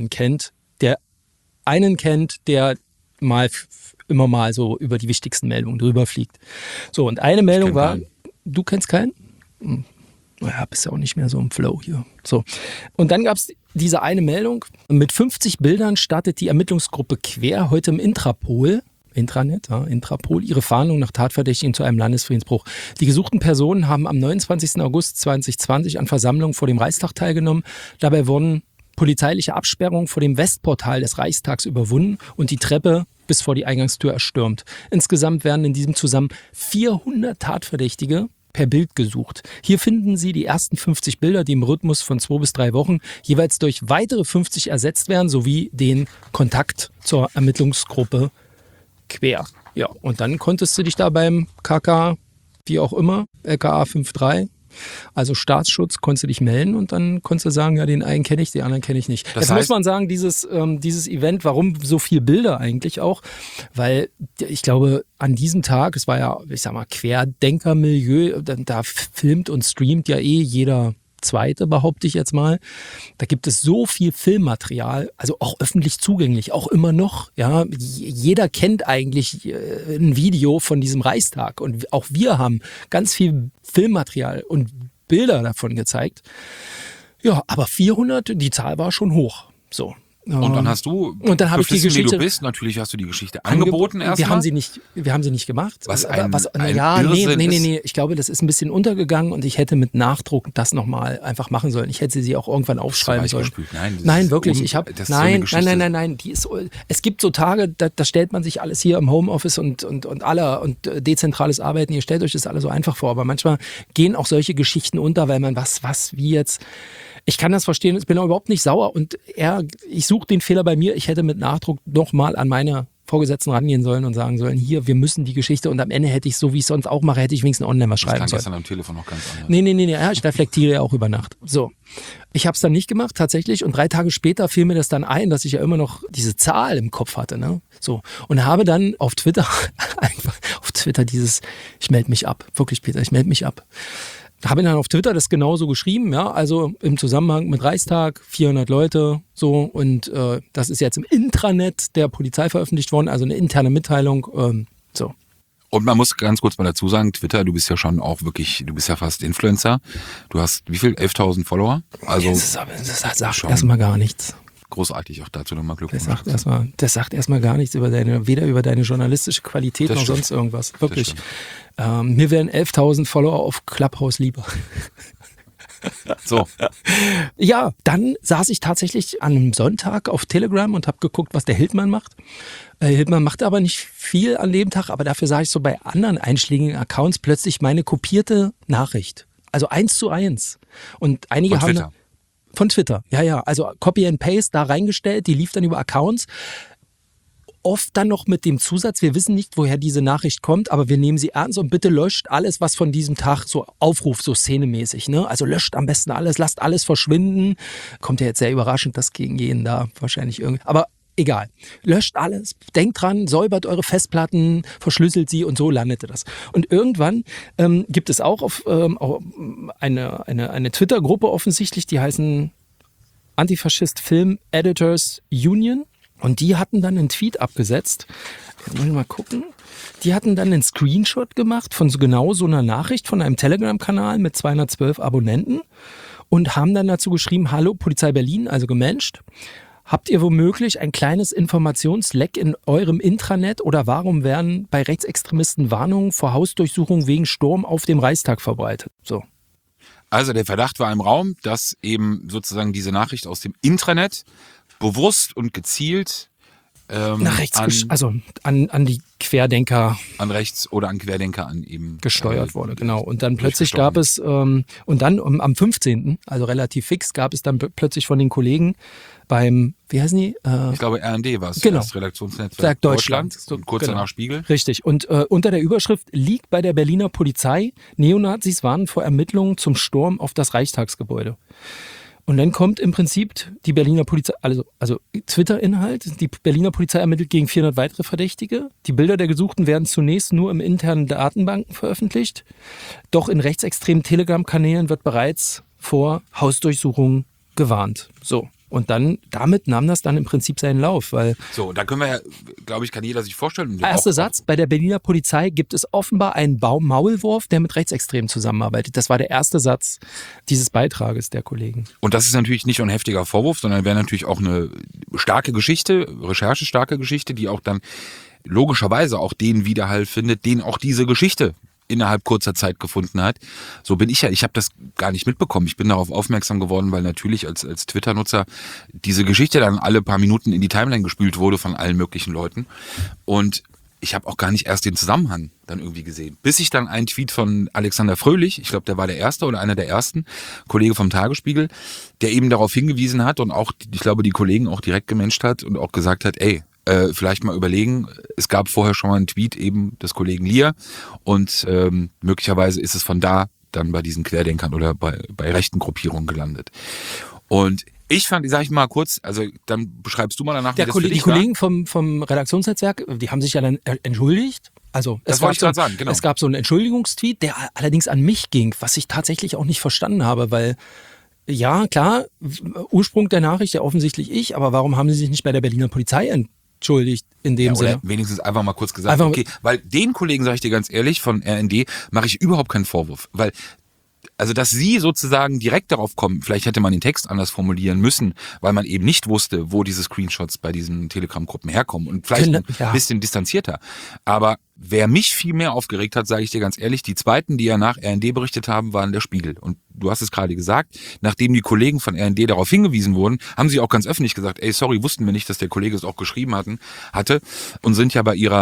einen kennt, der immer mal so über die wichtigsten Meldungen drüber fliegt. So, und eine Meldung war, du kennst keinen? Ja, bist ja auch nicht mehr so im Flow hier. So. Und dann gab es diese eine Meldung. Mit 50 Bildern startet die Ermittlungsgruppe Quer heute im Intrapol ihre Fahndung nach Tatverdächtigen zu einem Landesfriedensbruch. Die gesuchten Personen haben am 29. August 2020 an Versammlungen vor dem Reichstag teilgenommen. Dabei wurden polizeiliche Absperrungen vor dem Westportal des Reichstags überwunden und die Treppe bis vor die Eingangstür erstürmt. Insgesamt werden in diesem Zusammen 400 Tatverdächtige per Bild gesucht. Hier finden Sie die ersten 50 Bilder, die im Rhythmus von 2 bis 3 Wochen jeweils durch weitere 50 ersetzt werden, sowie den Kontakt zur Ermittlungsgruppe Quer. Ja, und dann konntest du dich da beim KK, wie auch immer, LKA 5.3, also Staatsschutz, konntest du dich melden und dann konntest du sagen, ja, den einen kenne ich, den anderen kenne ich nicht. Jetzt muss man sagen, dieses Event, warum so viel Bilder eigentlich auch? Weil ich glaube, an diesem Tag, es war ja, ich sag mal, Querdenkermilieu, da filmt und streamt ja jeder Zweite, behaupte ich jetzt mal. Da gibt es so viel Filmmaterial, also auch öffentlich zugänglich, auch immer noch. Ja, jeder kennt eigentlich ein Video von diesem Reichstag und auch wir haben ganz viel Filmmaterial und Bilder davon gezeigt. Ja, aber 400, die Zahl war schon hoch. So. Und dann hast du, und dann habe ich die Geschichte, wie du bist, natürlich hast du die Geschichte angeboten erstmal. Wir haben sie nicht gemacht. Nee, ich glaube, das ist ein bisschen untergegangen und ich hätte mit Nachdruck das nochmal einfach machen sollen. Ich hätte sie auch irgendwann aufschreiben sollen. Nein, wirklich. Es gibt so Tage, da stellt man sich alles hier im Homeoffice und dezentrales Arbeiten. Ihr stellt euch das alle so einfach vor, aber manchmal gehen auch solche Geschichten unter, weil man wie jetzt. Ich kann das verstehen, ich bin auch überhaupt nicht sauer und ich suche suche den Fehler bei mir. Ich hätte mit Nachdruck nochmal an meine Vorgesetzten rangehen sollen und sagen sollen, hier, wir müssen die Geschichte, und am Ende hätte ich, so wie ich es sonst auch mache, hätte ich wenigstens online was schreiben sollen. Das klang gestern am Telefon noch ganz anders. Nee, ja, ich reflektiere ja auch über Nacht. So. Ich habe es dann nicht gemacht, tatsächlich, und 3 Tage später fiel mir das dann ein, dass ich ja immer noch diese Zahl im Kopf hatte, ne? So. Und habe dann auf Twitter dieses, ich melde mich ab. Wirklich, Peter, ich melde mich ab. Habe dann auf Twitter das genauso geschrieben, ja, also im Zusammenhang mit Reichstag, 400 Leute, so, und das ist jetzt im Intranet der Polizei veröffentlicht worden, also eine interne Mitteilung, so. Und man muss ganz kurz mal dazu sagen, Twitter, du bist ja schon auch wirklich, du bist ja fast Influencer. Du hast wie viel? 11.000 Follower? Also Das sagt erstmal gar nichts. Großartig, auch dazu nochmal Glückwunsch. Das sagt erstmal gar nichts weder über deine journalistische Qualität Das noch stimmt. sonst irgendwas. Wirklich. Mir wären 11.000 Follower auf Clubhouse lieber. So. Ja, dann saß ich tatsächlich an einem Sonntag auf Telegram und habe geguckt, was der Hildmann macht. Hildmann macht aber nicht viel an dem Tag, aber dafür sah ich so bei anderen einschlägigen Accounts plötzlich meine kopierte Nachricht. Also 1:1. Und einige Von haben... Twitter. Von Twitter, ja. Also Copy and Paste da reingestellt, die lief dann über Accounts. Oft dann noch mit dem Zusatz, wir wissen nicht, woher diese Nachricht kommt, aber wir nehmen sie ernst und bitte löscht alles, was von diesem Tag so aufruft, so szenemäßig. Ne? Also löscht am besten alles, lasst alles verschwinden. Kommt ja jetzt sehr überraschend, das gegen jeden da wahrscheinlich irgendwie. Aber egal. Löscht alles, denkt dran, säubert eure Festplatten, verschlüsselt sie, und so landete das. Und irgendwann gibt es auch auf eine Twitter-Gruppe offensichtlich, die heißen Antifaschist Film Editors Union. Und die hatten dann einen Tweet abgesetzt. Jetzt muss ich mal gucken. Die hatten dann einen Screenshot gemacht von so genau so einer Nachricht von einem Telegram-Kanal mit 212 Abonnenten und haben dann dazu geschrieben: Hallo, Polizei Berlin, also gemenscht. Habt ihr womöglich ein kleines Informationsleck in eurem Intranet, oder warum werden bei Rechtsextremisten Warnungen vor Hausdurchsuchung wegen Sturm auf dem Reichstag verbreitet? So. Also der Verdacht war im Raum, dass eben sozusagen diese Nachricht aus dem Intranet bewusst und gezielt Nach rechts, an die Querdenker an rechts oder an Querdenker an eben gesteuert wurde, genau. Und dann plötzlich gab es, und dann am 15., also relativ fix, gab es dann plötzlich von den Kollegen beim, wie heißen die? Ich glaube, RND war es, genau. Das Redaktionsnetzwerk Deutschland, So, und kurz genau. danach Spiegel. Richtig. Und unter der Überschrift liegt bei der Berliner Polizei: Neonazis warnen vor Ermittlungen zum Sturm auf das Reichstagsgebäude. Und dann kommt im Prinzip die Berliner Polizei, also Twitter-Inhalt, die Berliner Polizei ermittelt gegen 400 weitere Verdächtige. Die Bilder der Gesuchten werden zunächst nur im internen Datenbanken veröffentlicht. Doch in rechtsextremen Telegram-Kanälen wird bereits vor Hausdurchsuchungen gewarnt. So. Und dann, damit nahm das dann im Prinzip seinen Lauf, weil... So, da können wir ja, glaube ich, kann jeder sich vorstellen. Erster Satz: Bei der Berliner Polizei gibt es offenbar einen Maulwurf, der mit Rechtsextremen zusammenarbeitet. Das war der erste Satz dieses Beitrages der Kollegen. Und das ist natürlich nicht nur ein heftiger Vorwurf, sondern wäre natürlich auch eine starke Geschichte, recherchestarke Geschichte, die auch dann logischerweise auch den Widerhall findet, den auch diese Geschichte innerhalb kurzer Zeit gefunden hat. So bin ich ja, ich habe das gar nicht mitbekommen. Ich bin darauf aufmerksam geworden, weil natürlich als Twitter-Nutzer diese Geschichte dann alle paar Minuten in die Timeline gespült wurde von allen möglichen Leuten. Und ich habe auch gar nicht erst den Zusammenhang dann irgendwie gesehen. Bis ich dann einen Tweet von Alexander Fröhlich, ich glaube, der war der erste oder einer der ersten, Kollege vom Tagesspiegel, der eben darauf hingewiesen hat und auch, ich glaube, die Kollegen auch direkt gemenscht hat und auch gesagt hat, ey, vielleicht mal überlegen, es gab vorher schon mal einen Tweet eben des Kollegen Lier und möglicherweise ist es von da dann bei diesen Querdenkern oder bei rechten Gruppierungen gelandet. Und ich fand, sag ich mal kurz, also dann beschreibst du mal danach, wie das für dich Die Kollegen vom Redaktionsnetzwerk, die haben sich ja dann entschuldigt. Also Das wollte ich gerade sagen, genau. Es gab so einen Entschuldigungstweet, der allerdings an mich ging, was ich tatsächlich auch nicht verstanden habe, weil ja, klar, Ursprung der Nachricht ja offensichtlich ich, aber warum haben sie sich nicht bei der Berliner Polizei entschuldigt in dem Sinne? Oder wenigstens einfach mal kurz gesagt, okay, weil den Kollegen, sage ich dir ganz ehrlich, von RND mache ich überhaupt keinen Vorwurf, weil also dass sie sozusagen direkt darauf kommen, vielleicht hätte man den Text anders formulieren müssen, weil man eben nicht wusste, wo diese Screenshots bei diesen Telegram-Gruppen herkommen und vielleicht ein bisschen distanzierter. Aber wer mich viel mehr aufgeregt hat, sage ich dir ganz ehrlich, die zweiten, die ja nach RND berichtet haben, waren der Spiegel. Und du hast es gerade gesagt, nachdem die Kollegen von RND darauf hingewiesen wurden, haben sie auch ganz öffentlich gesagt, ey, sorry, wussten wir nicht, dass der Kollege es auch geschrieben hatte und sind ja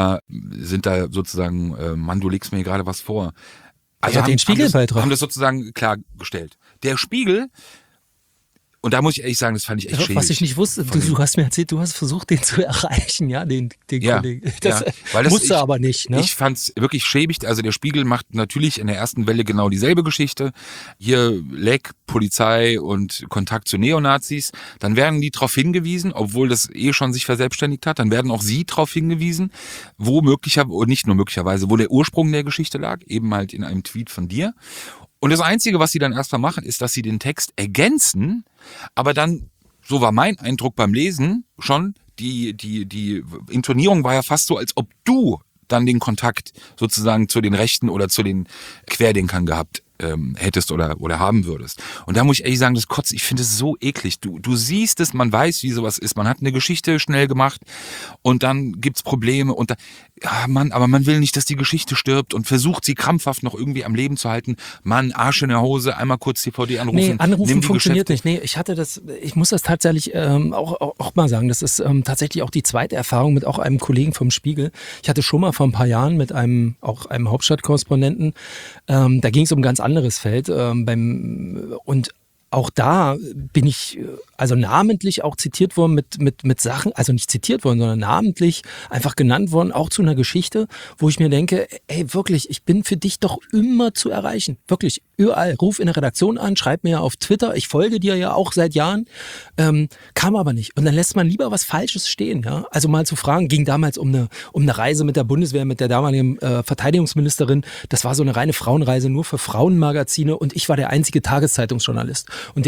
sind da sozusagen, Mann, du legst mir gerade was vor. Also den Spiegelbeitrag. Haben das sozusagen klargestellt. Der Spiegel Und da muss ich ehrlich sagen, das fand ich echt schäbig. Was ich nicht wusste, du hast mir erzählt, du hast versucht, den zu erreichen, ja, den Kollegen. Das, weil das musste aber nicht, ne? Ich fand's wirklich schäbig. Also der Spiegel macht natürlich in der ersten Welle genau dieselbe Geschichte. Hier Leck, Polizei und Kontakt zu Neonazis. Dann werden die darauf hingewiesen, obwohl das schon sich verselbstständigt hat, dann werden auch sie darauf hingewiesen, wo nicht nur möglicherweise, wo der Ursprung der Geschichte lag, eben halt in einem Tweet von dir. Und das Einzige, was sie dann erstmal machen, ist, dass sie den Text ergänzen, aber dann, so war mein Eindruck beim Lesen schon, die Intonierung war ja fast so, als ob du dann den Kontakt sozusagen zu den Rechten oder zu den Querdenkern gehabt hättest oder haben würdest. Und da muss ich ehrlich sagen, das kotzt, ich finde es so eklig. Du siehst es, man weiß, wie sowas ist. Man hat eine Geschichte schnell gemacht und dann gibt's Probleme und aber man will nicht, dass die Geschichte stirbt und versucht sie krampfhaft noch irgendwie am Leben zu halten. Mann, Arsch in der Hose, einmal kurz DVD anrufen. Nee, anrufen funktioniert nicht. Nee, ich muss das tatsächlich auch mal sagen, das ist tatsächlich auch die zweite Erfahrung mit auch einem Kollegen vom Spiegel. Ich hatte schon mal vor ein paar Jahren mit einem Hauptstadtkorrespondenten, da ging es um ein ganz anderes Feld und auch da bin ich also namentlich auch zitiert worden mit Sachen, also nicht zitiert worden, sondern namentlich einfach genannt worden, auch zu einer Geschichte, wo ich mir denke, ey, wirklich, ich bin für dich doch immer zu erreichen. Wirklich, überall. Ruf in der Redaktion an, schreib mir auf Twitter, ich folge dir ja auch seit Jahren, kam aber nicht. Und dann lässt man lieber was Falsches stehen. Ja? Also mal zu fragen, ging damals um eine Reise mit der Bundeswehr, mit der damaligen Verteidigungsministerin. Das war so eine reine Frauenreise, nur für Frauenmagazine und ich war der einzige Tageszeitungsjournalist. Und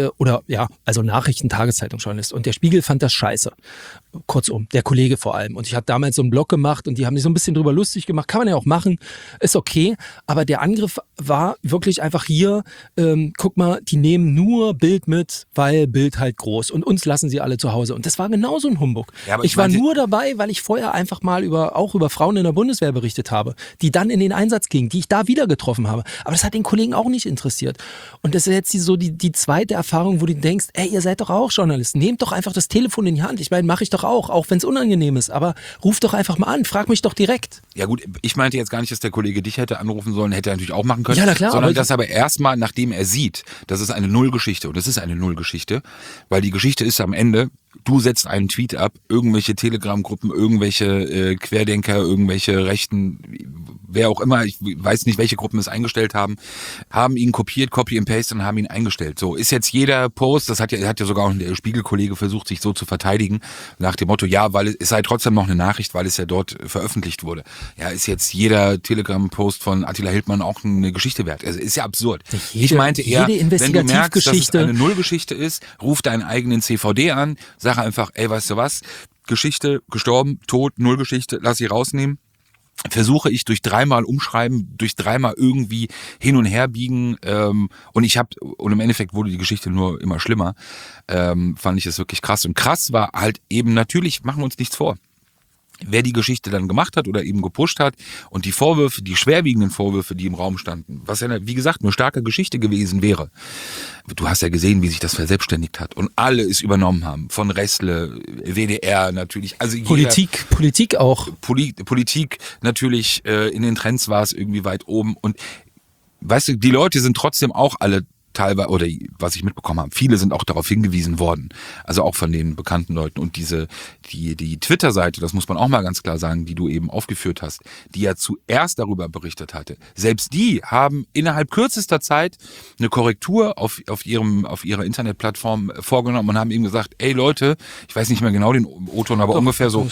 also Nachrichten-Tageszeitungsjournalist. Und der Spiegel fand das scheiße. Kurzum, der Kollege vor allem. Und ich habe damals so einen Blog gemacht und die haben sich so ein bisschen drüber lustig gemacht. Kann man ja auch machen, ist okay. Aber der Angriff war wirklich einfach hier, guck mal, die nehmen nur Bild mit, weil Bild halt groß. Und uns lassen sie alle zu Hause. Und das war genauso ein Humbug. Ja, ich war nur dabei, weil ich vorher einfach mal auch über Frauen in der Bundeswehr berichtet habe, die dann in den Einsatz gingen, die ich da wieder getroffen habe. Aber das hat den Kollegen auch nicht interessiert. Und das ist jetzt die zweite Erfahrung, wo du denkst, ey, ihr seid doch auch Journalisten. Nehmt doch einfach das Telefon in die Hand. Ich meine, mache ich doch auch wenn es unangenehm ist. Aber ruf doch einfach mal an, frag mich doch direkt. Ja gut, ich meinte jetzt gar nicht, dass der Kollege dich hätte anrufen sollen, hätte er natürlich auch machen können. Ja, na klar. Sondern das aber erstmal, nachdem er sieht, das ist eine Nullgeschichte. Und das ist eine Nullgeschichte, weil die Geschichte ist am Ende, du setzt einen Tweet ab, irgendwelche Telegram-Gruppen, irgendwelche Querdenker, irgendwelche Rechten, wer auch immer, ich weiß nicht, welche Gruppen es eingestellt haben ihn kopiert, Copy and Paste und haben ihn eingestellt. So ist jetzt jeder Post, hat ja sogar auch der Spiegelkollege versucht, sich so zu verteidigen, nach dem Motto, ja, weil es sei trotzdem noch eine Nachricht, weil es ja dort veröffentlicht wurde. Ja, ist jetzt jeder Telegram-Post von Attila Hildmann auch eine Geschichte wert. Also ist ja absurd. Ich meinte eher, wenn du merkst, dass es eine Nullgeschichte ist, ruf deinen eigenen CVD an, sag einfach, ey, weißt du was, Geschichte, gestorben, tot, Nullgeschichte, lass sie rausnehmen. Versuche ich durch dreimal umschreiben, durch dreimal irgendwie hin und her biegen und im Endeffekt wurde die Geschichte nur immer schlimmer, fand ich es wirklich krass. Und krass war halt eben natürlich, machen wir uns nichts vor, wer die Geschichte dann gemacht hat oder eben gepusht hat und die Vorwürfe, die schwerwiegenden Vorwürfe, die im Raum standen, was ja, wie gesagt, eine starke Geschichte gewesen wäre. Du hast ja gesehen, wie sich das verselbstständigt hat und alle es übernommen haben. Von Ressle, WDR natürlich. Also Politik auch. Politik natürlich, in den Trends war es irgendwie weit oben. Und weißt du, die Leute sind trotzdem auch alle teilweise, oder was ich mitbekommen habe, viele sind auch darauf hingewiesen worden, also auch von den bekannten Leuten. Und die Twitter-Seite, das muss man auch mal ganz klar sagen, die du eben aufgeführt hast, die ja zuerst darüber berichtet hatte, selbst die haben innerhalb kürzester Zeit eine Korrektur auf ihrer Internetplattform vorgenommen und haben eben gesagt, ey Leute, ich weiß nicht mehr genau den O-Ton, aber ungefähr so,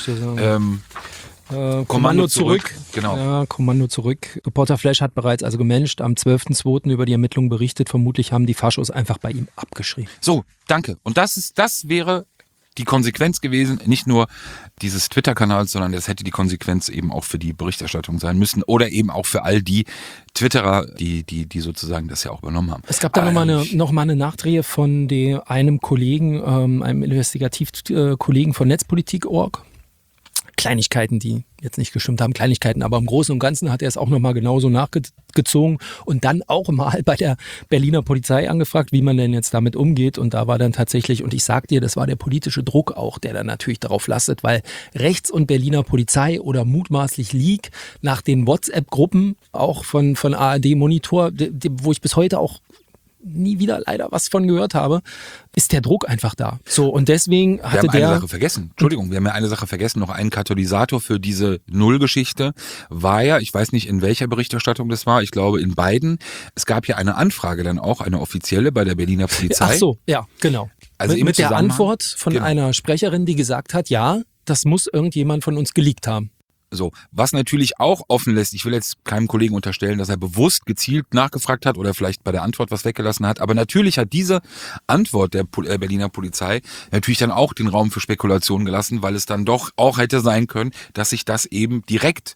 Kommando zurück. Genau. Ja, Kommando zurück. Reporter Flash hat bereits also gemanagt, am 12.02. über die Ermittlungen berichtet. Vermutlich haben die Faschos einfach bei ihm abgeschrieben. So, danke. Und das wäre die Konsequenz gewesen, nicht nur dieses Twitter-Kanals, sondern das hätte die Konsequenz eben auch für die Berichterstattung sein müssen oder eben auch für all die Twitterer, die sozusagen das ja auch übernommen haben. Es gab da noch mal eine Nachdrehe von einem Kollegen, einem Investigativkollegen von Netzpolitik.org. Kleinigkeiten, die jetzt nicht gestimmt haben, Kleinigkeiten, aber im Großen und Ganzen hat er es auch nochmal genauso nachgezogen und dann auch mal bei der Berliner Polizei angefragt, wie man denn jetzt damit umgeht, und da war dann tatsächlich, und ich sag dir, das war der politische Druck auch, der dann natürlich darauf lastet, weil Rechts- und Berliner Polizei oder mutmaßlich Leak nach den WhatsApp-Gruppen auch von ARD Monitor, wo ich bis heute auch nie wieder leider was von gehört habe, ist der Druck einfach da. So, und deswegen hatte Wir haben eine Sache vergessen. Entschuldigung, wir haben ja eine Sache vergessen. Noch einen Katalysator für diese Nullgeschichte war ja, ich weiß nicht, in welcher Berichterstattung das war, ich glaube in beiden. Es gab ja eine Anfrage dann auch, eine offizielle bei der Berliner Polizei. Ach so, ja, genau. Also mit der Zusammenhang- Antwort von Genau. einer Sprecherin, die gesagt hat, ja, das muss irgendjemand von uns geleakt haben. So, was natürlich auch offen lässt, ich will jetzt keinem Kollegen unterstellen, dass er bewusst gezielt nachgefragt hat oder vielleicht bei der Antwort was weggelassen hat, aber natürlich hat diese Antwort der Berliner Polizei natürlich dann auch den Raum für Spekulation gelassen, weil es dann doch auch hätte sein können, dass sich das eben direkt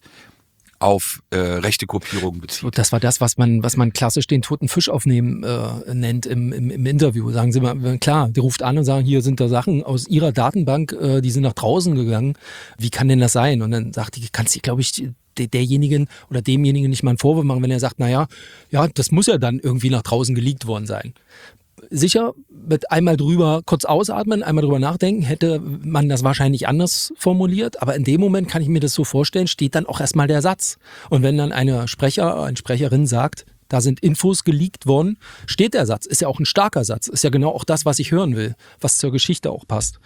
auf rechte Kopierungen bezieht. So, das war das, was man klassisch den toten Fisch aufnehmen nennt im Interview. Sagen Sie mal, klar, die ruft an und sagen, hier sind da Sachen aus Ihrer Datenbank, die sind nach draußen gegangen. Wie kann denn das sein? Und dann sagt die, kannst du, glaube ich, derjenigen oder demjenigen nicht mal einen Vorwurf machen, wenn er sagt, naja, ja, das muss ja dann irgendwie nach draußen geleakt worden sein. Sicher, mit einmal drüber kurz ausatmen, einmal drüber nachdenken, hätte man das wahrscheinlich anders formuliert. Aber in dem Moment kann ich mir das so vorstellen, steht dann auch erstmal der Satz. Und wenn dann eine Sprecherin sagt, da sind Infos geleakt worden, steht der Satz. Ist ja auch ein starker Satz. Ist ja genau auch das, was ich hören will, was zur Geschichte auch passt.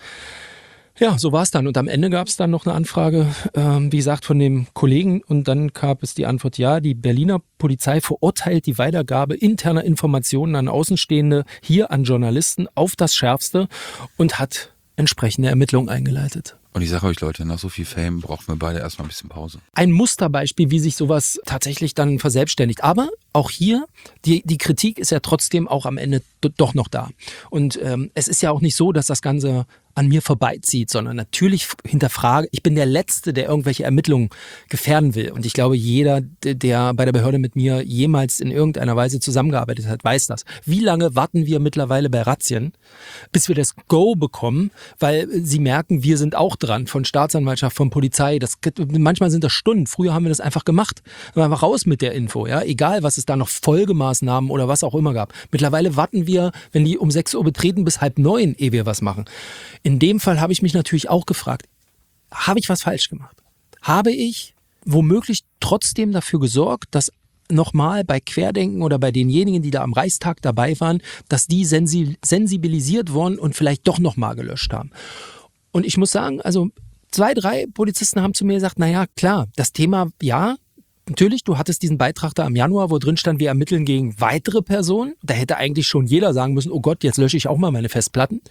Ja, so war es dann. Und am Ende gab es dann noch eine Anfrage, wie gesagt, von dem Kollegen. Und dann gab es die Antwort, ja, die Berliner Polizei verurteilt die Weitergabe interner Informationen an Außenstehende, hier an Journalisten, auf das Schärfste und hat entsprechende Ermittlungen eingeleitet. Und ich sage euch, Leute, nach so viel Fame brauchen wir beide erstmal ein bisschen Pause. Ein Musterbeispiel, wie sich sowas tatsächlich dann verselbstständigt. Aber auch hier, die Kritik ist ja trotzdem auch am Ende doch noch da. Und es ist ja auch nicht so, dass das Ganze an mir vorbeizieht, sondern natürlich hinterfrage, ich bin der Letzte, der irgendwelche Ermittlungen gefährden will. Und ich glaube, jeder, der bei der Behörde mit mir jemals in irgendeiner Weise zusammengearbeitet hat, weiß das. Wie lange warten wir mittlerweile bei Razzien, bis wir das Go bekommen, weil sie merken, wir sind auch dran, von Staatsanwaltschaft, von Polizei. Manchmal sind das Stunden. Früher haben wir das einfach gemacht. Wir waren einfach raus mit der Info, ja, egal was es da noch Folgemaßnahmen oder was auch immer gab. Mittlerweile warten wir, wenn die um 6 Uhr betreten, bis 8:30, ehe wir was machen. In dem Fall habe ich mich natürlich auch gefragt, habe ich was falsch gemacht? Habe ich womöglich trotzdem dafür gesorgt, dass nochmal bei Querdenken oder bei denjenigen, die da am Reichstag dabei waren, dass die sensibilisiert wurden und vielleicht doch nochmal gelöscht haben? Und ich muss sagen, also 2, 3 Polizisten haben zu mir gesagt, naja, klar, das Thema, ja, natürlich, du hattest diesen Beitrag da im Januar, wo drin stand, wir ermitteln gegen weitere Personen. Da hätte eigentlich schon jeder sagen müssen, oh Gott, jetzt lösche ich auch mal meine Festplatten.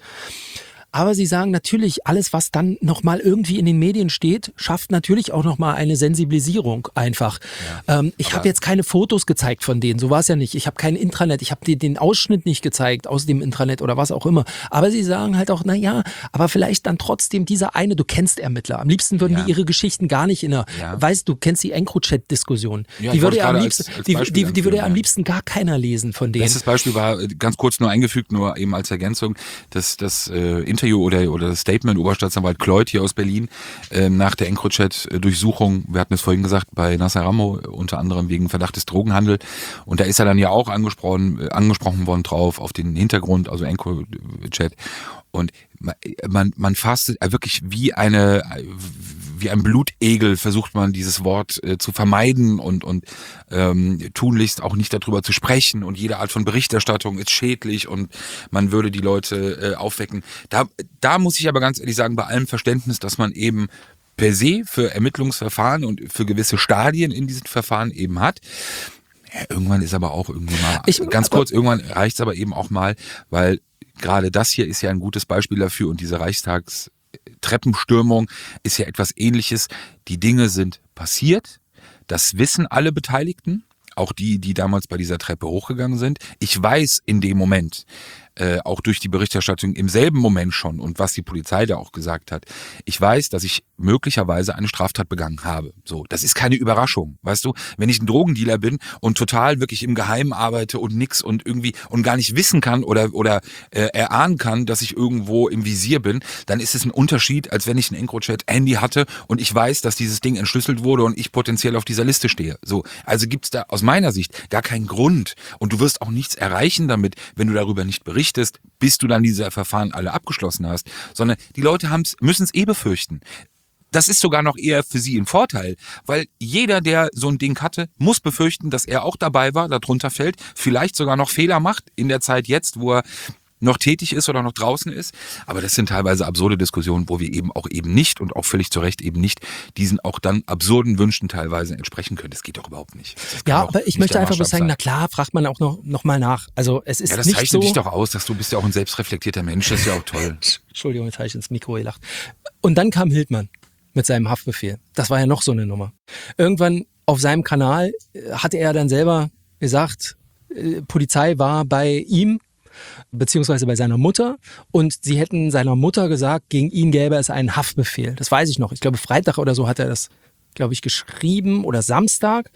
Aber sie sagen natürlich, alles, was dann nochmal irgendwie in den Medien steht, schafft natürlich auch nochmal eine Sensibilisierung einfach. Ja, ich habe jetzt keine Fotos gezeigt von denen, so war es ja nicht. Ich habe kein Intranet, ich habe dir den Ausschnitt nicht gezeigt aus dem Intranet oder was auch immer. Aber sie sagen halt auch, naja, aber vielleicht dann trotzdem dieser eine, du kennst Ermittler. Am liebsten würden wir ihre Geschichten gar nicht weißt du, kennst die EncroChat-Diskussion. Ja, die würde ja am liebsten, als die würde ja am liebsten gar keiner lesen von denen. Bestes Beispiel war, ganz kurz nur eingefügt, nur eben als Ergänzung, das Interview oder das Statement Oberstaatsanwalt Kloit hier aus Berlin nach der EncroChat-Durchsuchung, wir hatten es vorhin gesagt, bei Nasser Ramo, unter anderem wegen Verdacht des Drogenhandels. Und da ist er dann ja auch angesprochen worden drauf, auf den Hintergrund, also EncroChat. Und man fasst wirklich wie ein Blutegel versucht man dieses Wort zu vermeiden und tunlichst auch nicht darüber zu sprechen, und jede Art von Berichterstattung ist schädlich und man würde die Leute aufwecken. Da muss ich aber ganz ehrlich sagen, bei allem Verständnis, dass man eben per se für Ermittlungsverfahren und für gewisse Stadien in diesen Verfahren eben hat. Ja, irgendwann ist aber auch irgendwie mal, irgendwann reicht es aber eben auch mal, weil gerade das hier ist ja ein gutes Beispiel dafür, und diese Reichstagstreppenstürmung ist ja etwas Ähnliches. Die Dinge sind passiert, das wissen alle Beteiligten, auch die damals bei dieser Treppe hochgegangen sind. Ich weiß in dem Moment, auch durch die Berichterstattung im selben Moment schon und was die Polizei da auch gesagt hat, ich weiß, dass ich möglicherweise eine Straftat begangen habe. So, das ist keine Überraschung, weißt du? Wenn ich ein Drogendealer bin und total wirklich im Geheimen arbeite und nix und irgendwie und gar nicht wissen kann oder erahnen kann, dass ich irgendwo im Visier bin, dann ist es ein Unterschied, als wenn ich ein EncroChat-Handy hatte und ich weiß, dass dieses Ding entschlüsselt wurde und ich potenziell auf dieser Liste stehe. So, also gibt's da aus meiner Sicht gar keinen Grund, und du wirst auch nichts erreichen damit, wenn du darüber nicht berichtest, bis du dann diese Verfahren alle abgeschlossen hast, sondern die Leute müssen es befürchten. das ist sogar noch eher für sie ein Vorteil, weil jeder, der so ein Ding hatte, muss befürchten, dass er auch dabei war, darunter fällt, vielleicht sogar noch Fehler macht in der Zeit jetzt, wo er noch tätig ist oder noch draußen ist. Aber das sind teilweise absurde Diskussionen, wo wir eben auch eben nicht und auch völlig zu Recht eben nicht diesen auch dann absurden Wünschen teilweise entsprechen können. Das geht doch überhaupt nicht. Ja, aber ich möchte einfach bloß sagen, na klar, fragt man auch noch mal nach. Also es ist ja, das nicht zeichnet so, dich doch aus, dass du bist ja auch ein selbstreflektierter Mensch. Das ist ja auch toll. Entschuldigung, jetzt habe ich ins Mikro gelacht. Und dann kam Hildmann mit seinem Haftbefehl. Das war ja noch so eine Nummer. Irgendwann auf seinem Kanal hatte er dann selber gesagt, Polizei war bei ihm, beziehungsweise bei seiner Mutter, und sie hätten seiner Mutter gesagt, gegen ihn gäbe es einen Haftbefehl. Das weiß ich noch. Ich glaube, Freitag oder so hat er das, glaube ich, geschrieben oder Samstag.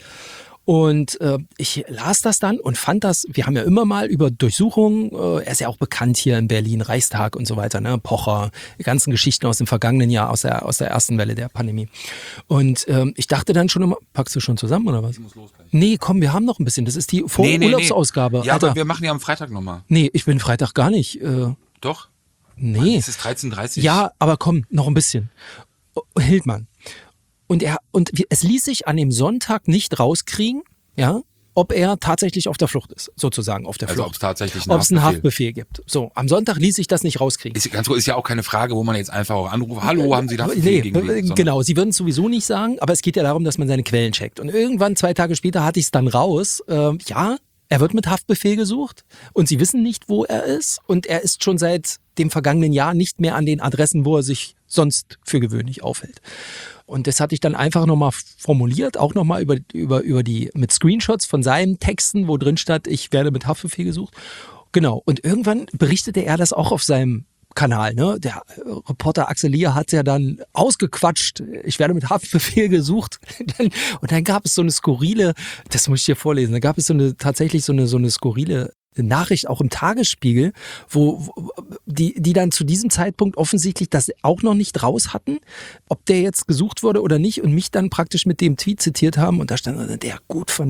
Und ich las das dann und fand das, wir haben ja immer mal über Durchsuchungen, er ist ja auch bekannt hier in Berlin, Reichstag und so weiter, ne? Pocher, die ganzen Geschichten aus dem vergangenen Jahr, aus der ersten Welle der Pandemie. Und ich dachte dann schon immer, packst du schon zusammen oder was? Nee, komm, wir haben noch ein bisschen, das ist die Urlaubsausgabe. Ja, Alter. aber wir machen ja am Freitag nochmal. Nee, ich bin Freitag gar nicht. Doch? Nee. Es ist 13:30 Uhr. Ja, aber komm, noch ein bisschen. Hildmann. Und es ließ sich an dem Sonntag nicht rauskriegen, ja, ob er tatsächlich auf der Flucht ist, sozusagen auf der Also Flucht. ob es tatsächlich Ob es einen Haftbefehl gibt. So, am Sonntag ließ sich das nicht rauskriegen. Ist ja auch keine Frage, wo man jetzt einfach auch anruft. Hallo, haben Sie da Haftbefehl gegen wen? Genau, sie würden es sowieso nicht sagen, aber es geht ja darum, dass man seine Quellen checkt. Und irgendwann 2 Tage später hatte ich es dann raus, ja, er wird mit Haftbefehl gesucht und sie wissen nicht, wo er ist, und er ist schon seit dem vergangenen Jahr nicht mehr an den Adressen, wo er sich sonst für gewöhnlich aufhält. Und das hatte ich dann einfach nochmal formuliert, auch nochmal über die, mit Screenshots von seinen Texten, wo drin stand, ich werde mit Haftbefehl gesucht. Genau. Und irgendwann berichtete er das auch auf seinem Kanal, ne? Der Reporter Axel Lier hat ja dann ausgequatscht, ich werde mit Haftbefehl gesucht. Und dann gab es so eine skurrile, das muss ich dir vorlesen, da gab es tatsächlich so eine skurrile Nachricht auch im Tagesspiegel, wo die dann zu diesem Zeitpunkt offensichtlich das auch noch nicht raus hatten, ob der jetzt gesucht wurde oder nicht, und mich dann praktisch mit dem Tweet zitiert haben, und da stand der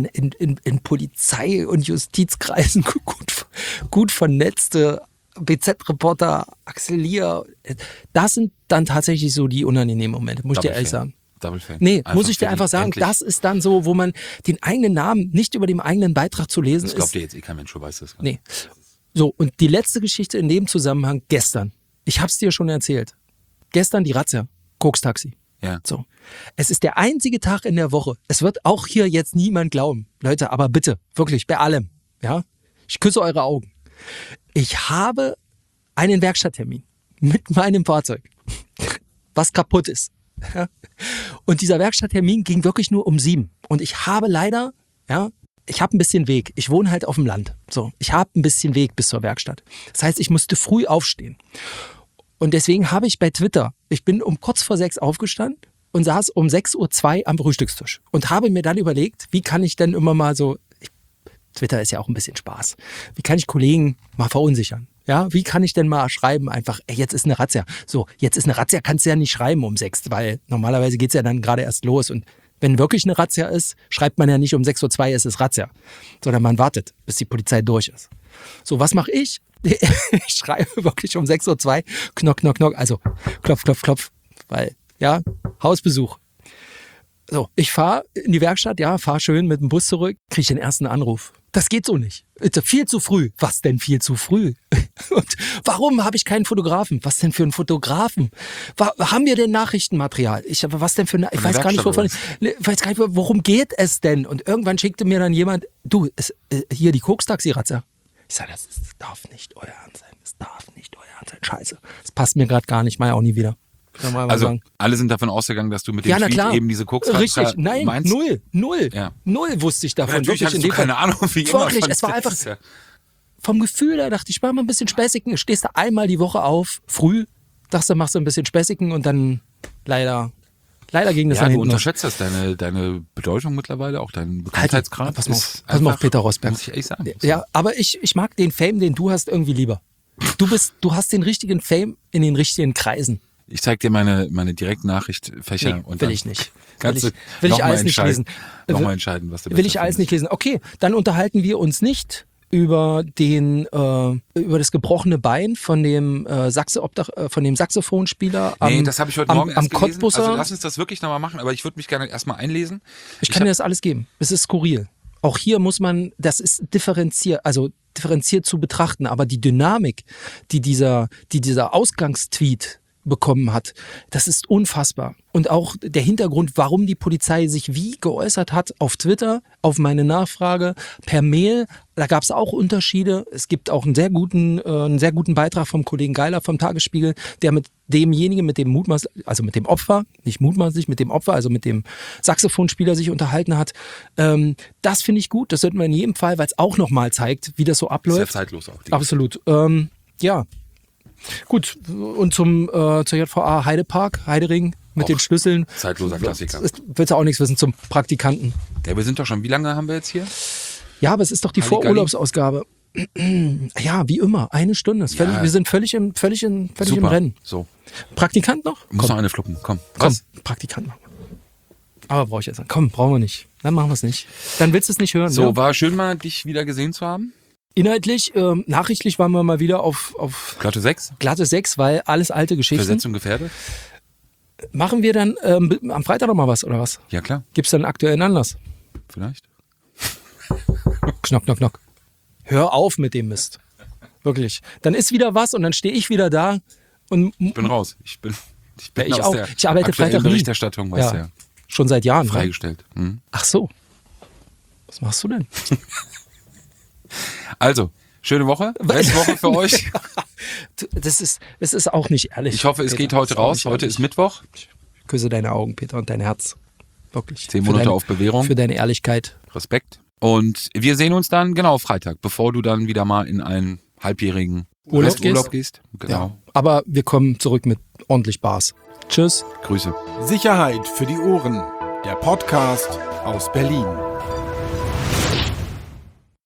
in Polizei- und Justizkreisen gut vernetzte BZ-Reporter Axel Lier. Das sind dann tatsächlich so die unangenehmen Momente, muss ich dir ehrlich sagen. Nee, muss ich dir einfach sagen, endlich. Das ist dann so, wo man den eigenen Namen nicht über dem eigenen Beitrag zu lesen ist. Das glaubt dir jetzt kein Mensch, du weißt das. Nee. So, und die letzte Geschichte in dem Zusammenhang gestern. Ich hab's dir schon erzählt. Gestern die Razzia, Koks-Taxi. Ja. So. Es ist der einzige Tag in der Woche. Es wird auch hier jetzt niemand glauben. Leute, aber bitte, wirklich, bei allem. Ja? Ich küsse eure Augen. Ich habe einen Werkstatttermin mit meinem Fahrzeug, was kaputt ist. Ja. Und dieser Werkstatttermin ging wirklich nur um 7. Und ich habe leider, ja, ich habe ein bisschen Weg. Ich wohne halt auf dem Land. So, ich habe ein bisschen Weg bis zur Werkstatt. Das heißt, ich musste früh aufstehen. Und deswegen habe ich bei Twitter, ich bin um kurz vor 6 aufgestanden und saß um 6:02 Uhr am Frühstückstisch und habe mir dann überlegt, wie kann ich denn immer mal so, Twitter ist ja auch ein bisschen Spaß, wie kann ich Kollegen mal verunsichern? Ja, wie kann ich denn mal schreiben einfach, ey, jetzt ist eine Razzia. So, jetzt ist eine Razzia, kannst du ja nicht schreiben um 6, weil normalerweise geht's ja dann gerade erst los. Und wenn wirklich eine Razzia ist, schreibt man ja nicht um 6:02 Uhr, es ist Razzia, sondern man wartet, bis die Polizei durch ist. So, was mache ich? Ich schreibe wirklich um 6:02 Uhr, knock, knock, knock, also klopf, klopf, klopf, weil, ja, Hausbesuch. So, ich fahre in die Werkstatt, ja, fahre schön mit dem Bus zurück, kriege den ersten Anruf. Das geht so nicht. Viel zu früh. Was denn viel zu früh? Und warum habe ich keinen Fotografen? Was denn für einen Fotografen? Haben wir denn Nachrichtenmaterial? Was denn für ich weiß gar nicht, worum geht es denn? Und irgendwann schickte mir dann jemand, du, hier die Koks-Taxi-Razzia. Ich sage, das darf nicht euer Ernst sein. Das darf nicht euer Ernst sein. Scheiße. Das passt mir gerade gar nicht. Mach ich auch nie wieder. Also alle sind davon ausgegangen, dass du mit dem Tweet eben diese Koks richtig, nein, meinst? Null. Ja. Null wusste ich davon. Natürlich hattest du keine Ahnung, wie immer. Wirklich, es war einfach vom Gefühl, da dachte ich, mach mal ein bisschen Späßigen. Stehst du einmal die Woche auf, früh, dachtest du, machst du ein bisschen Späßigen und dann leider ging das ja, dann du hinten. unterschätzt das, deine Bedeutung mittlerweile, auch dein Bekanntheitsgrad. Pass mal auf Peter Rosberg. Muss ich ehrlich sagen. Ja, aber ich mag den Fame, den du hast, irgendwie lieber. Du hast den richtigen Fame in den richtigen Kreisen. Ich zeig dir meine Direktnachrichtfächer nee, und will ich nicht. Will ich alles nicht lesen. Nochmal entscheiden, was du will ich alles nicht lesen. Okay, dann unterhalten wir uns nicht über das gebrochene Bein von dem Saxophonspieler Nee, das habe ich heute Morgen am erst gelesen. Cottbusser. Also lass uns das wirklich nochmal machen, aber ich würde mich gerne erstmal einlesen. Ich kann dir das alles geben. Es ist skurril. Auch hier muss man, das ist differenziert zu betrachten, aber die Dynamik, die dieser Ausgangstweet bekommen hat, das ist unfassbar. Und auch der Hintergrund, warum die Polizei sich wie geäußert hat, auf Twitter, auf meine Nachfrage, per Mail, da gab es auch Unterschiede. Es gibt auch einen sehr guten Beitrag vom Kollegen Geiler vom Tagesspiegel, der mit demjenigen, mit dem Opfer, also mit dem Saxophonspieler sich unterhalten hat. Das finde ich gut, das sollten wir in jedem Fall, weil es auch nochmal zeigt, wie das so abläuft. Sehr zeitlos auch. Absolut. Ja. Gut, und zur JVA Heidering mit den Schlüsseln. Zeitloser Klassiker. Willst du auch nichts wissen zum Praktikanten? Ja, wir sind doch schon, wie lange haben wir jetzt hier? Ja, aber es ist doch die Halligalli. Vorurlaubsausgabe. Ja, wie immer, 1 Stunde. Wir sind völlig im Rennen. So. Praktikant noch? Muss noch eine fluppen, komm. Komm, Praktikant noch. Aber brauche ich jetzt. Komm, brauchen wir nicht. Dann machen wir es nicht. Dann willst du es nicht hören. So, ja? war schön mal, dich wieder gesehen zu haben. Inhaltlich, nachrichtlich waren wir mal wieder auf Glatte 6. glatte 6, weil alles alte Geschichten. Versetzung gefährdet. Machen wir dann am Freitag noch mal was, oder was? Ja, klar. Gibt's dann einen aktuellen Anlass? Vielleicht. Knock, knock, knock. Hör auf mit dem Mist. Wirklich. Dann ist wieder was und dann stehe ich wieder da und Ich bin raus. Ich bin Ja, ich aus auch. der Ich arbeite aktuellen Freitag nie. Berichterstattung, weißt du ja. Schon seit Jahren. Ne? Freigestellt. Mhm. Ach so. Was machst du denn? Also, schöne Woche. Restwoche für euch. Das ist auch nicht ehrlich. Ich hoffe, es Peter. geht heute Das auch raus. nicht Heute ehrlich. ist Mittwoch. Ich küsse deine Augen, Peter, und dein Herz. Wirklich. 10 Für Monate deine- auf Bewährung. Für deine Ehrlichkeit. Respekt. Und wir sehen uns dann genau Freitag, bevor du dann wieder mal in einen halbjährigen Urlaub Resturlaub gehst. Genau. Ja. Aber wir kommen zurück mit ordentlich Bars. Tschüss. Grüße. Sicherheit für die Ohren. Der Podcast aus Berlin.